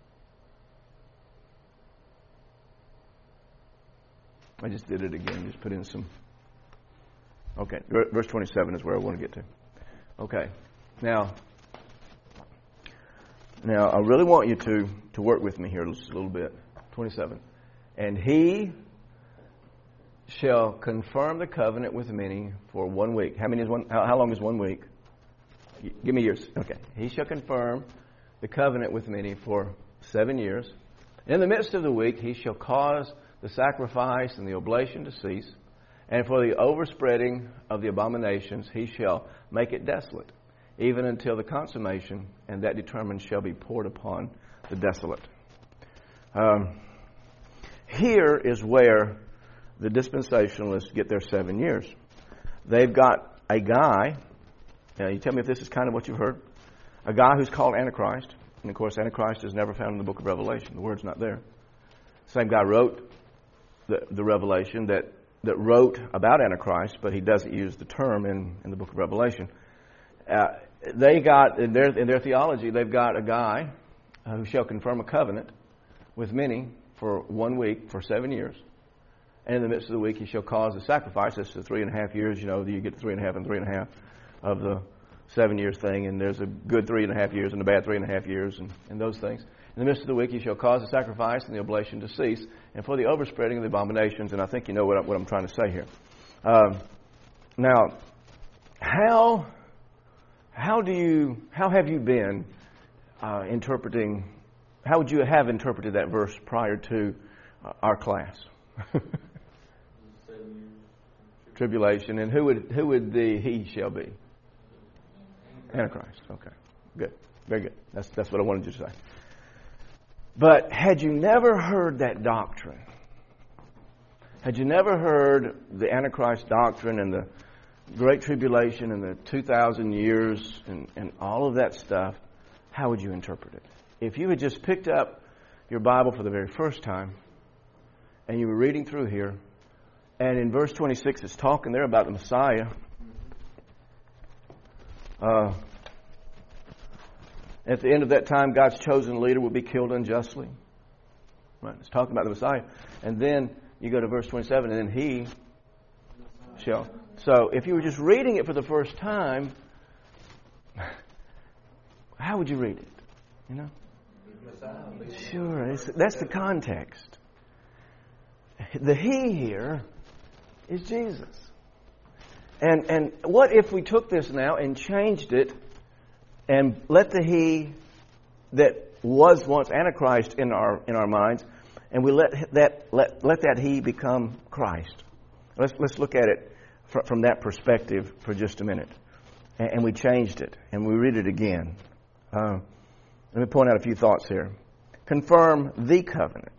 I just did it again. Just put in some. Okay, verse twenty-seven is where I want to get to. Okay, now. Now, I really want you to, to work with me here just a little bit. twenty-seven. And he shall confirm the covenant with many for one week. How many is one? How, how long is one week? Give me yours. Okay. He shall confirm the covenant with many for seven years. In the midst of the week, he shall cause the sacrifice and the oblation to cease, And for the overspreading of the abominations, he shall make it desolate, even until the consummation, and that determined shall be poured upon the desolate. Um, here is where the dispensationalists get their seven years. They've got a guy, now you tell me if this is kind of what you've heard, a guy who's called Antichrist. And of course, Antichrist is never found in the book of Revelation. The word's not there. Same guy wrote the, the Revelation that, that wrote about Antichrist, but he doesn't use the term in, in the book of Revelation. Uh, they got, in their, in their theology, they've got a guy uh, who shall confirm a covenant with many for one week, for seven years. And in the midst of the week, he shall cause a sacrifice. That's the three and a half years. You know, you get the three and a half and three and a half of the seven years thing. And there's a good three and a half years and a bad three and a half years and, and those things. In the midst of the week, he shall cause the sacrifice and the oblation to cease, and for the overspreading of the abominations. And I think you know what, I, what I'm trying to say here. Um, now, how how do you how have you been uh, interpreting? How would you have interpreted that verse prior to uh, our class? Tribulation, and who would who would the he shall be? Antichrist. Okay, good, very good. That's that's what I wanted you to say. But had you never heard that doctrine, had you never heard the Antichrist doctrine and the Great Tribulation and the two thousand years and, and all of that stuff, how would you interpret it? If you had just picked up your Bible for the very first time and you were reading through here, and in verse twenty-six it's talking there about the Messiah. Uh, At the end of that time, God's chosen leader will be killed unjustly. Right? It's talking about the Messiah. And then you go to verse twenty-seven, and then he shall. So if you were just reading it for the first time, how would you read it? You know? Sure, it's, that's the context. The he here is Jesus. And and what if we took this now and changed it and let the he that was once Antichrist in our in our minds, and we let that let let that he become Christ? Let's let's look at it fr- from that perspective for just a minute. And, and we changed it, and we read it again. Uh, let me point out a few thoughts here. Confirm the covenant.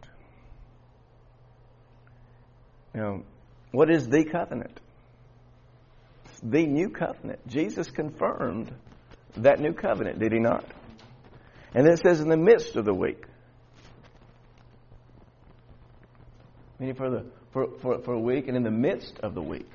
You know, what is the covenant? It's the new covenant. Jesus confirmed that new covenant, did he not? And then it says in the midst of the week. Meaning for the for, for, for a week, and in the midst of the week.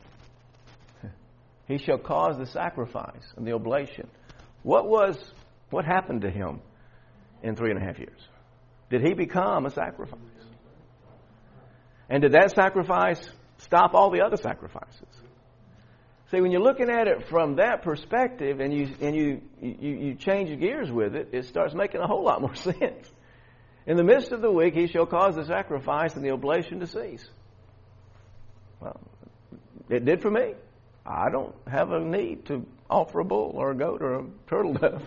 He shall cause the sacrifice and the oblation. What was what happened to him in three and a half years? Did he become a sacrifice? And did that sacrifice stop all the other sacrifices? See, when you're looking at it from that perspective, and you and you, you you change gears with it, it starts making a whole lot more sense. In the midst of the week, he shall cause the sacrifice and the oblation to cease. Well, it did for me. I don't have a need to offer a bull or a goat or a turtle dove.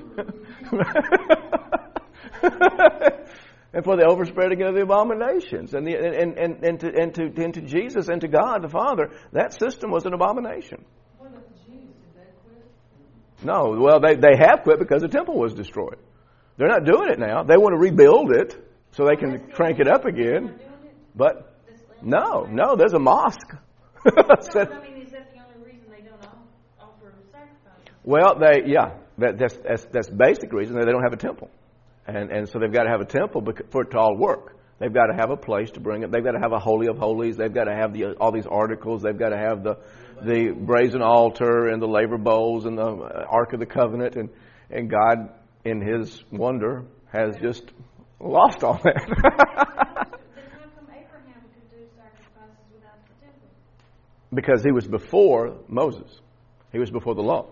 And for the overspreading of the abominations, and the and and and to and to and to Jesus and to God the Father, that system was an abomination. What about the Jews? Did they quit? No, well, they they have quit because the temple was destroyed. They're not doing it now. They want to rebuild it so they can crank it up again. But no, no, there's a mosque. So, I mean, is that the only reason they don't offer sacrifices? Well, they yeah, that, that's that's that's basic reason that they don't have a temple. And and so they've got to have a temple for it to all work. They've got to have a place to bring it. They've got to have a holy of holies. They've got to have the all these articles. They've got to have the the brazen altar and the laver bowls and the Ark of the Covenant. And, and God, in His wonder, has just lost all that. Then how come Abraham could do sacrifices without the temple? Because he was before Moses. He was before the law.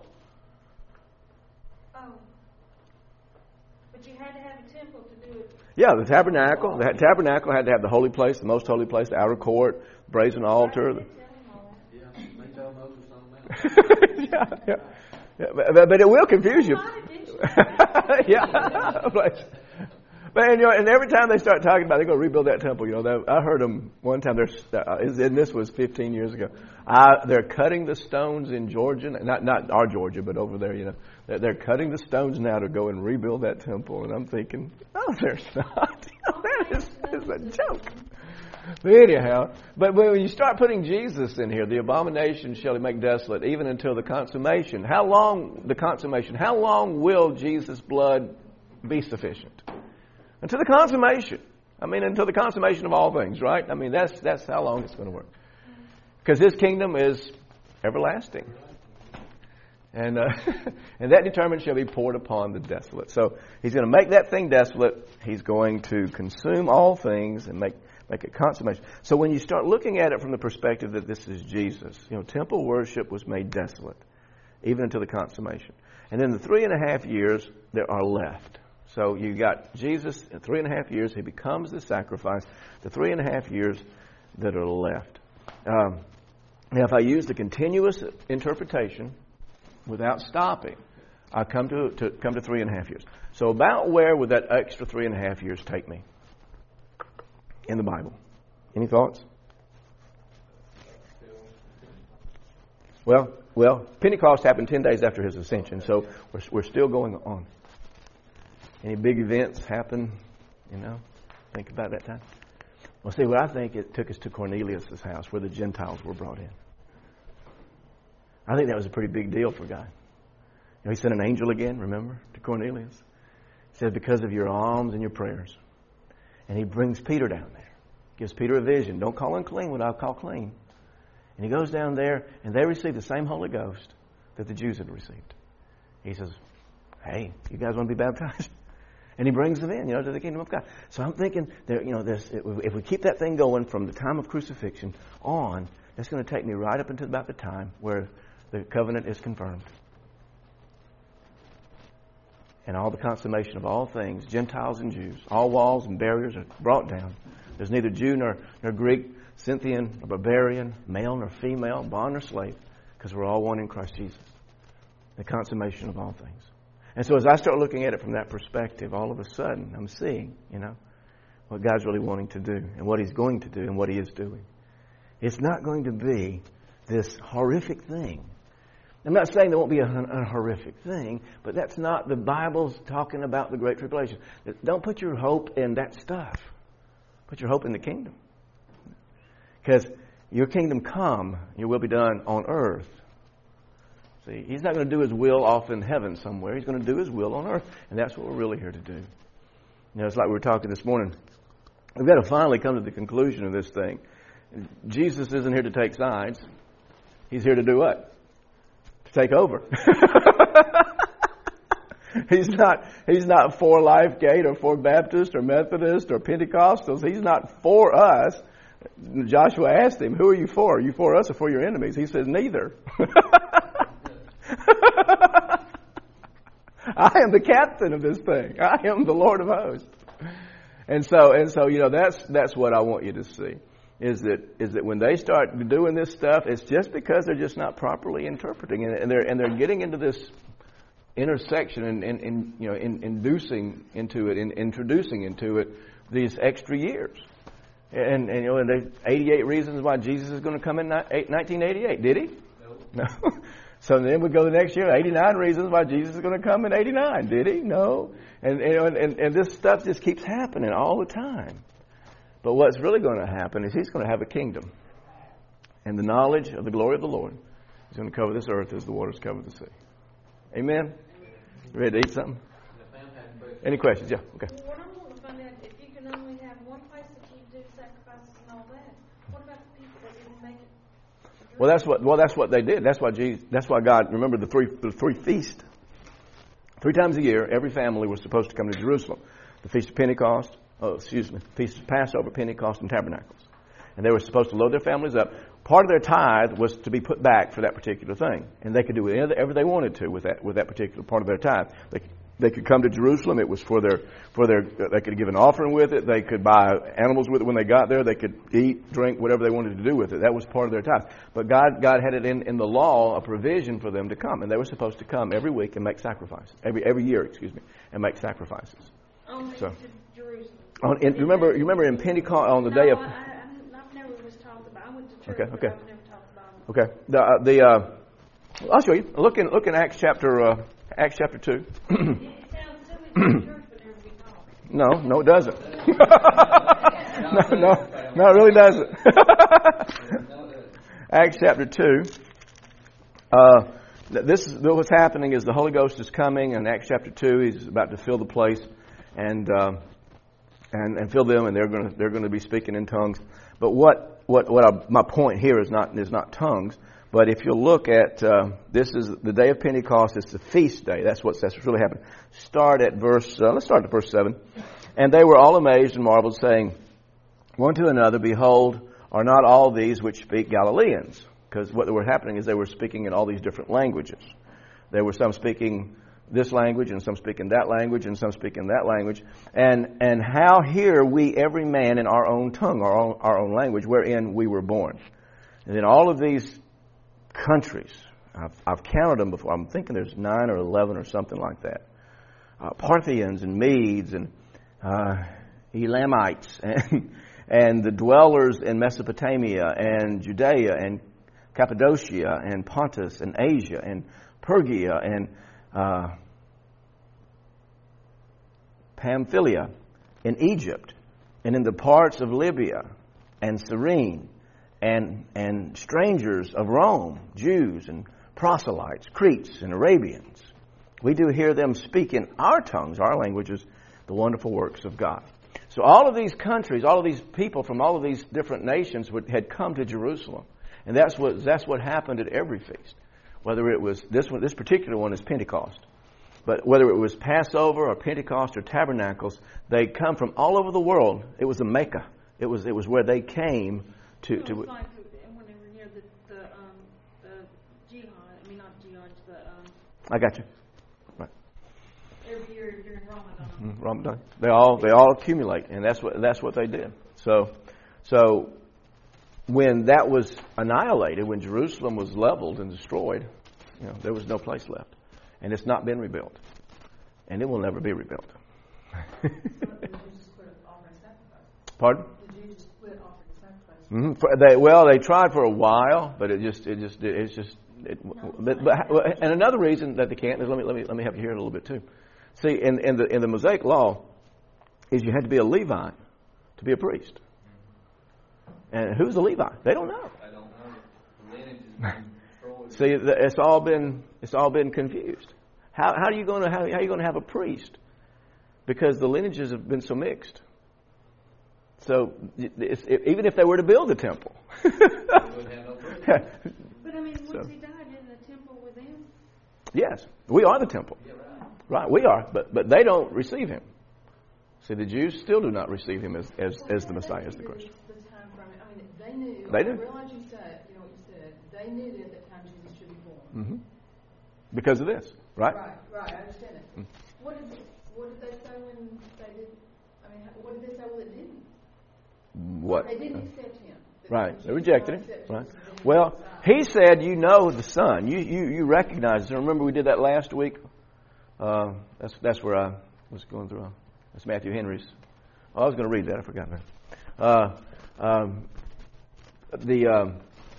But you had to have a temple to do it. Yeah, the tabernacle. The tabernacle had to have the holy place, the most holy place, the outer court, brazen altar. The... Yeah, they tell Moses something else. yeah, yeah, yeah. But, but it will confuse you. yeah, but But and, you know, and every time they start talking about they're going to rebuild that temple, you know, they, I heard them one time. They're, uh, and this was fifteen years ago. Uh, they're cutting the stones in Georgia, not not our Georgia, but over there. You know, they're, they're cutting the stones now to go and rebuild that temple. And I'm thinking, oh, there's not. You know, that is, is a joke. But anyhow, but when you start putting Jesus in here, the abomination shall he make desolate, even until the consummation. How long, the consummation, how long will Jesus' blood be sufficient? Until the consummation. I mean, until the consummation of all things, right? I mean, that's that's how long it's going to work. Because his kingdom is everlasting. And uh, and that determined shall be poured upon the desolate. So he's going to make that thing desolate. He's going to consume all things and make Make it consummation. So when you start looking at it from the perspective that this is Jesus, you know, temple worship was made desolate, even until the consummation. And then the three and a half years there are left. So you got Jesus in three and a half years, he becomes the sacrifice. The three and a half years that are left. Um, now, if I use the continuous interpretation without stopping, I come to, to come to three and a half years. So about where would that extra three and a half years take me in the Bible? Any thoughts? Well, well, Pentecost happened ten days after his ascension, so we're we're still going on. Any big events happen? You know, think about that time. Well, see, what I think it took us to Cornelius' house, where the Gentiles were brought in. I think that was a pretty big deal for God. You know, he sent an angel again, remember, to Cornelius. He said, because of your alms and your prayers. And he brings Peter down there. Gives Peter a vision. Don't call unclean what I'll call clean. And he goes down there, and they receive the same Holy Ghost that the Jews had received. He says, hey, you guys want to be baptized? And he brings them in, you know, to the kingdom of God. So I'm thinking that, you know, this, if we keep that thing going from the time of crucifixion on, that's going to take me right up until about the time where the covenant is confirmed. And all the consummation of all things, Gentiles and Jews, all walls and barriers are brought down. There's neither Jew nor, nor Greek, Scythian or barbarian, male nor female, bond nor slave, because we're all one in Christ Jesus. The consummation of all things. And so as I start looking at it from that perspective, all of a sudden I'm seeing, you know, what God's really wanting to do and what he's going to do and what he is doing. It's not going to be this horrific thing. I'm not saying there won't be a, a horrific thing, but that's not, the Bible's talking about the Great Tribulation. Don't put your hope in that stuff. Put your hope in the kingdom. Because your kingdom come, your will be done on earth. See, he's not going to do his will off in heaven somewhere. He's going to do his will on earth. And that's what we're really here to do. You know, it's like we were talking this morning. We've got to finally come to the conclusion of this thing. Jesus isn't here to take sides. He's here to do what? To take over. He's not he's not for Lifegate or for Baptist or Methodist or Pentecostals. He's not for us. Joshua asked him, who are you for? Are you for us or for your enemies? He says, neither. I am the captain of this thing. I am the Lord of hosts. And so and so, you know, that's that's what I want you to see. Is that is that when they start doing this stuff, it's just because they're just not properly interpreting it, and they're and they're getting into this intersection and, and, and you know, in, inducing into it, in, introducing into it these extra years. And, and you know, and there's eighty-eight reasons why Jesus is going to come in nineteen eighty-eight. Did he? No. No. So then we go the next year, eighty-nine reasons why Jesus is going to come in eighty-nine. Did he? No. And and and, and this stuff just keeps happening all the time. But what's really going to happen is he's going to have a kingdom. And the knowledge of the glory of the Lord is going to cover this earth as the waters cover the sea. Amen? You ready to eat something? Any questions? Yeah, okay. What I'm wanting to find out, if you can only have one place that you do sacrifices and all that, what about the people that didn't make it? Well, that's what well that's what they did. That's why Jesus. That's why God. Remember the three the three feasts. Three times a year, every family was supposed to come to Jerusalem. The Feast of Pentecost. Oh, excuse me. Feast of Passover, Pentecost, and Tabernacles. And they were supposed to load their families up. Part of their tithe was to be put back for that particular thing. And they could do whatever they wanted to with that with that particular part of their tithe. They could, they could come to Jerusalem. It was for their, for their, they could give an offering with it. They could buy animals with it when they got there. They could eat, drink, whatever they wanted to do with it. That was part of their tithe. But God, God had it in, in the law, a provision for them to come. And they were supposed to come every week and make sacrifices. Every, every year, excuse me, and make sacrifices. Only So. to Jerusalem. On, in, remember, you remember in Pentecost on the no, day of. I, I, I've never was talked about. I went to church, Okay, but okay. I've never talked about it. Okay. The uh, the uh, I'll show you. Look in look in Acts chapter uh, Acts chapter two. It sounds silly to go to church, but never be taught. No, no, it doesn't. no, no, no, it really doesn't. Acts chapter two. Uh, this is what's happening is the Holy Ghost is coming, and Acts chapter two, He's about to fill the place, and uh, and and fill them, and they're going to they're going to be speaking in tongues. But what what what I, my point here is not is not tongues. But if you look at uh, this is the day of Pentecost. It's the feast day. That's what's that's what's really happened. Start at verse. Uh, let's start at verse seven. And they were all amazed and marveled, saying one to another, "Behold, are not all these which speak Galileans?" Because what were happening is they were speaking in all these different languages. There were some speaking this language, and some speaking that language, and some speaking that language. And and how hear we every man in our own tongue, our own, our own language, wherein we were born? And in all of these countries, I've, I've counted them before. I'm thinking there's nine or eleven or something like that. Uh, Parthians and Medes and uh, Elamites and and the dwellers in Mesopotamia and Judea and Cappadocia and Pontus and Asia and Pergia and uh, Pamphylia, in Egypt, and in the parts of Libya and Cyrene, and and strangers of Rome, Jews and proselytes, Cretes and Arabians. We do hear them speak in our tongues, our languages, the wonderful works of God. So all of these countries, all of these people from all of these different nations would, had come to Jerusalem. And that's what that's what happened at every feast. Whether it was this one, this particular one is Pentecost, but whether it was Passover or Pentecost or Tabernacles, they come from all over the world. It was a Mecca. It was it was where they came to. So to it's like whenever near the the um the jihad. I mean not jihad, the um. I got you. Right. Every year during Ramadan. Mm, Ramadan. They all they all accumulate, and that's what that's what they did. So so. When that was annihilated, when Jerusalem was leveled and destroyed, you know, there was no place left. And it's not been rebuilt. And it will never be rebuilt. Pardon? Mm-hmm. For, they, well, they tried for a while, but it just, it just, it's just, it, but, but, and another reason that they can't is, let me, let me, let me help you here a little bit too. See, in, in the, in the Mosaic law, is you had to be a Levite to be a priest. And who's a Levite? They don't know. I don't know. The lineage has been destroyed. See, it's all been it's all been confused. How how are you going to how, how are you going to have a priest? Because the lineages have been so mixed. So it's, it, even if they were to build a temple, They wouldn't have no priest. But I mean, once So- he died, isn't the temple within? yes, we are the temple, Yeah, right. right? We are, but but they don't receive him. See, the Jews still do not receive him as as, as the Messiah, as the Christ. The time frame. I mean, they knew. They knew. I realize you said, you know what you said. They knew that at the time Jesus should be born. Mm-hmm. Because of this, right? Right, right. I understand it. What did what did they say when they did? I mean, how- what did they say? Well, it didn't. What? They didn't accept him. Right. Jesus They rejected him. did not accept Right. Jesus, they didn't Well, accept him. he said, you know the Son. You you, you recognize it. Remember we did that last week? Uh, that's that's where I was going through. That's Matthew Henry's. Oh, I was going to read that. I forgot that. Uh, um, the um,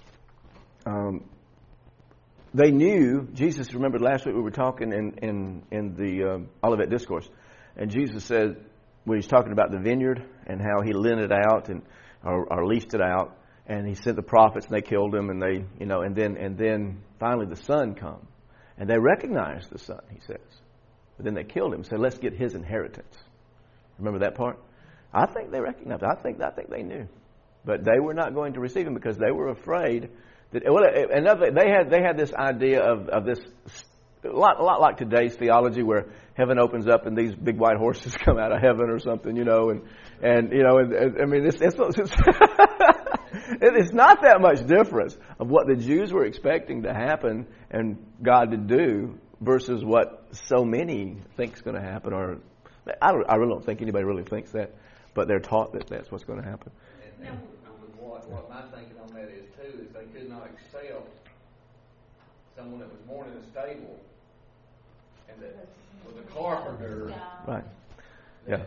um, they knew, Jesus, remember last week we were talking in, in, in the um, Olivet Discourse, and Jesus said, when he's talking about the vineyard and how he lent it out and or, or leased it out, and he sent the prophets and they killed him, and they, you know, and then and then finally the Son come, and they recognized the Son, he says, but then they killed him. Said, let's get his inheritance. Remember that part? I think they recognized. I think I think they knew, but they were not going to receive him because they were afraid that. Well, another they had they had this idea of of this a lot a lot like today's theology, where heaven opens up and these big white horses come out of heaven or something, you know, and and you know, and, and I mean, it's it's, it's it's not that much difference of what the Jews were expecting to happen and God to do versus what so many think's going to happen, or I don't I really don't think anybody really thinks that. But they're taught that that's what's going to happen. And, and what, what my thinking on that is, too, is they could not accept someone that was born in a stable and that was a carpenter. Right. That, Yeah. that was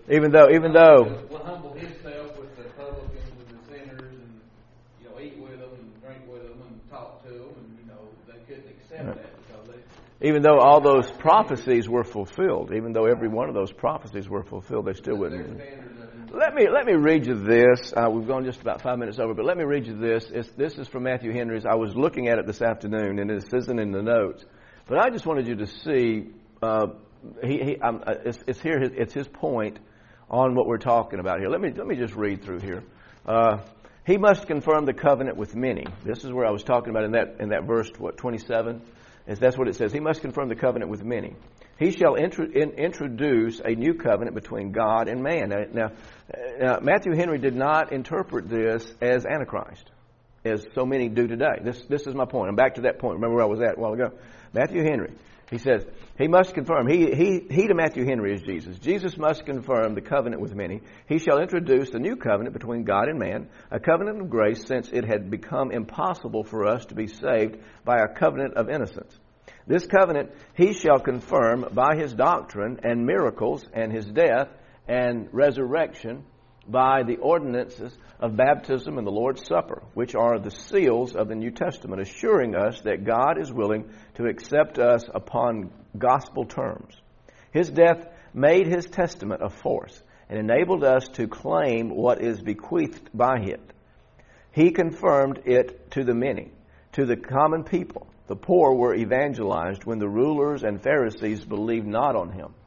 Even though, even though, will humble himself with the publicans and the sinners, and you know, eat with them and drink with them and talk to them, and you know, they couldn't accept Right. that because they. even though all those prophecies were fulfilled, even though every one of those prophecies were fulfilled, they still Their wouldn't. standards of- Let me let me read you this. Uh, we've gone just about five minutes over, but let me read you this. It's, this is from Matthew Henry's. I was looking at it this afternoon, and it isn't in the notes. But I just wanted you to see. Uh, he, he, um, uh, it's, it's here. It's his point on what we're talking about here. Let me let me just read through here. Uh, he must confirm the covenant with many. This is where I was talking about in that in that verse. What twenty-seven? Is that's what it says. He must confirm the covenant with many. He shall intro, in, introduce a new covenant between God and man. Now, now, now, Matthew Henry did not interpret this as Antichrist, as so many do today. This, this is my point. I'm back to that point. Remember where I was at a while ago? Matthew Henry, he says, he must confirm. He, he, he to Matthew Henry is Jesus. Jesus must confirm the covenant with many. He shall introduce a new covenant between God and man, a covenant of grace, since it had become impossible for us to be saved by a covenant of innocence. This covenant he shall confirm by his doctrine and miracles and his death and resurrection by the ordinances of baptism and the Lord's Supper, which are the seals of the New Testament, assuring us that God is willing to accept us upon gospel terms. His death made his testament of force and enabled us to claim what is bequeathed by it. He confirmed it to the many, to the common people. The poor were evangelized when the rulers and Pharisees believed not on him.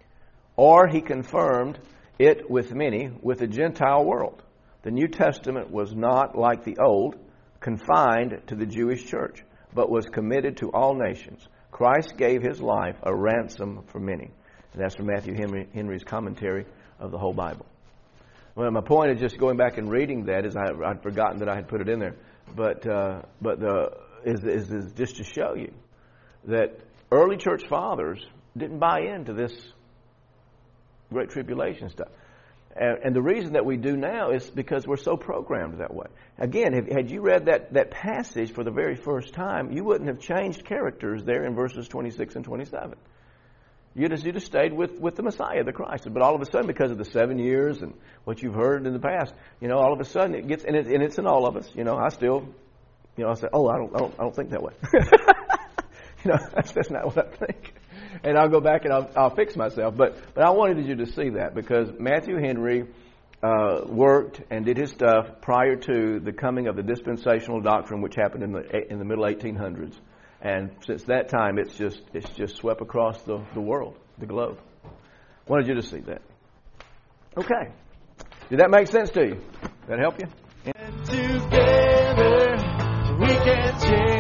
Or he confirmed it with many, with the Gentile world. The New Testament was not like the Old, confined to the Jewish church, but was committed to all nations. Christ gave his life a ransom for many. And that's from Matthew Henry, Henry's commentary of the whole Bible. Well, my point is just going back and reading that is I, I'd forgotten that I had put it in there. But uh, but the Is, is, is just to show you that early church fathers didn't buy into this Great Tribulation stuff. And, and the reason that we do now is because we're so programmed that way. Again, if, had you read that, that passage for the very first time, you wouldn't have changed characters there in verses twenty-six and twenty-seven. You'd have, you'd have stayed with, with the Messiah, the Christ. But all of a sudden, because of the seven years and what you've heard in the past, you know, all of a sudden it gets, and, it, and it's in all of us. You know, I still... You know, I say, oh, I don't, I don't, I don't think that way. you know, that's, that's not what I think. And I'll go back and I'll, I'll fix myself. But, but I wanted you to see that because Matthew Henry uh, worked and did his stuff prior to the coming of the dispensational doctrine, which happened in the in the middle eighteen hundreds. And since that time, it's just it's just swept across the, the world, the globe. Wanted you to see that. Okay, did that make sense to you? Did that help you? Together we can change.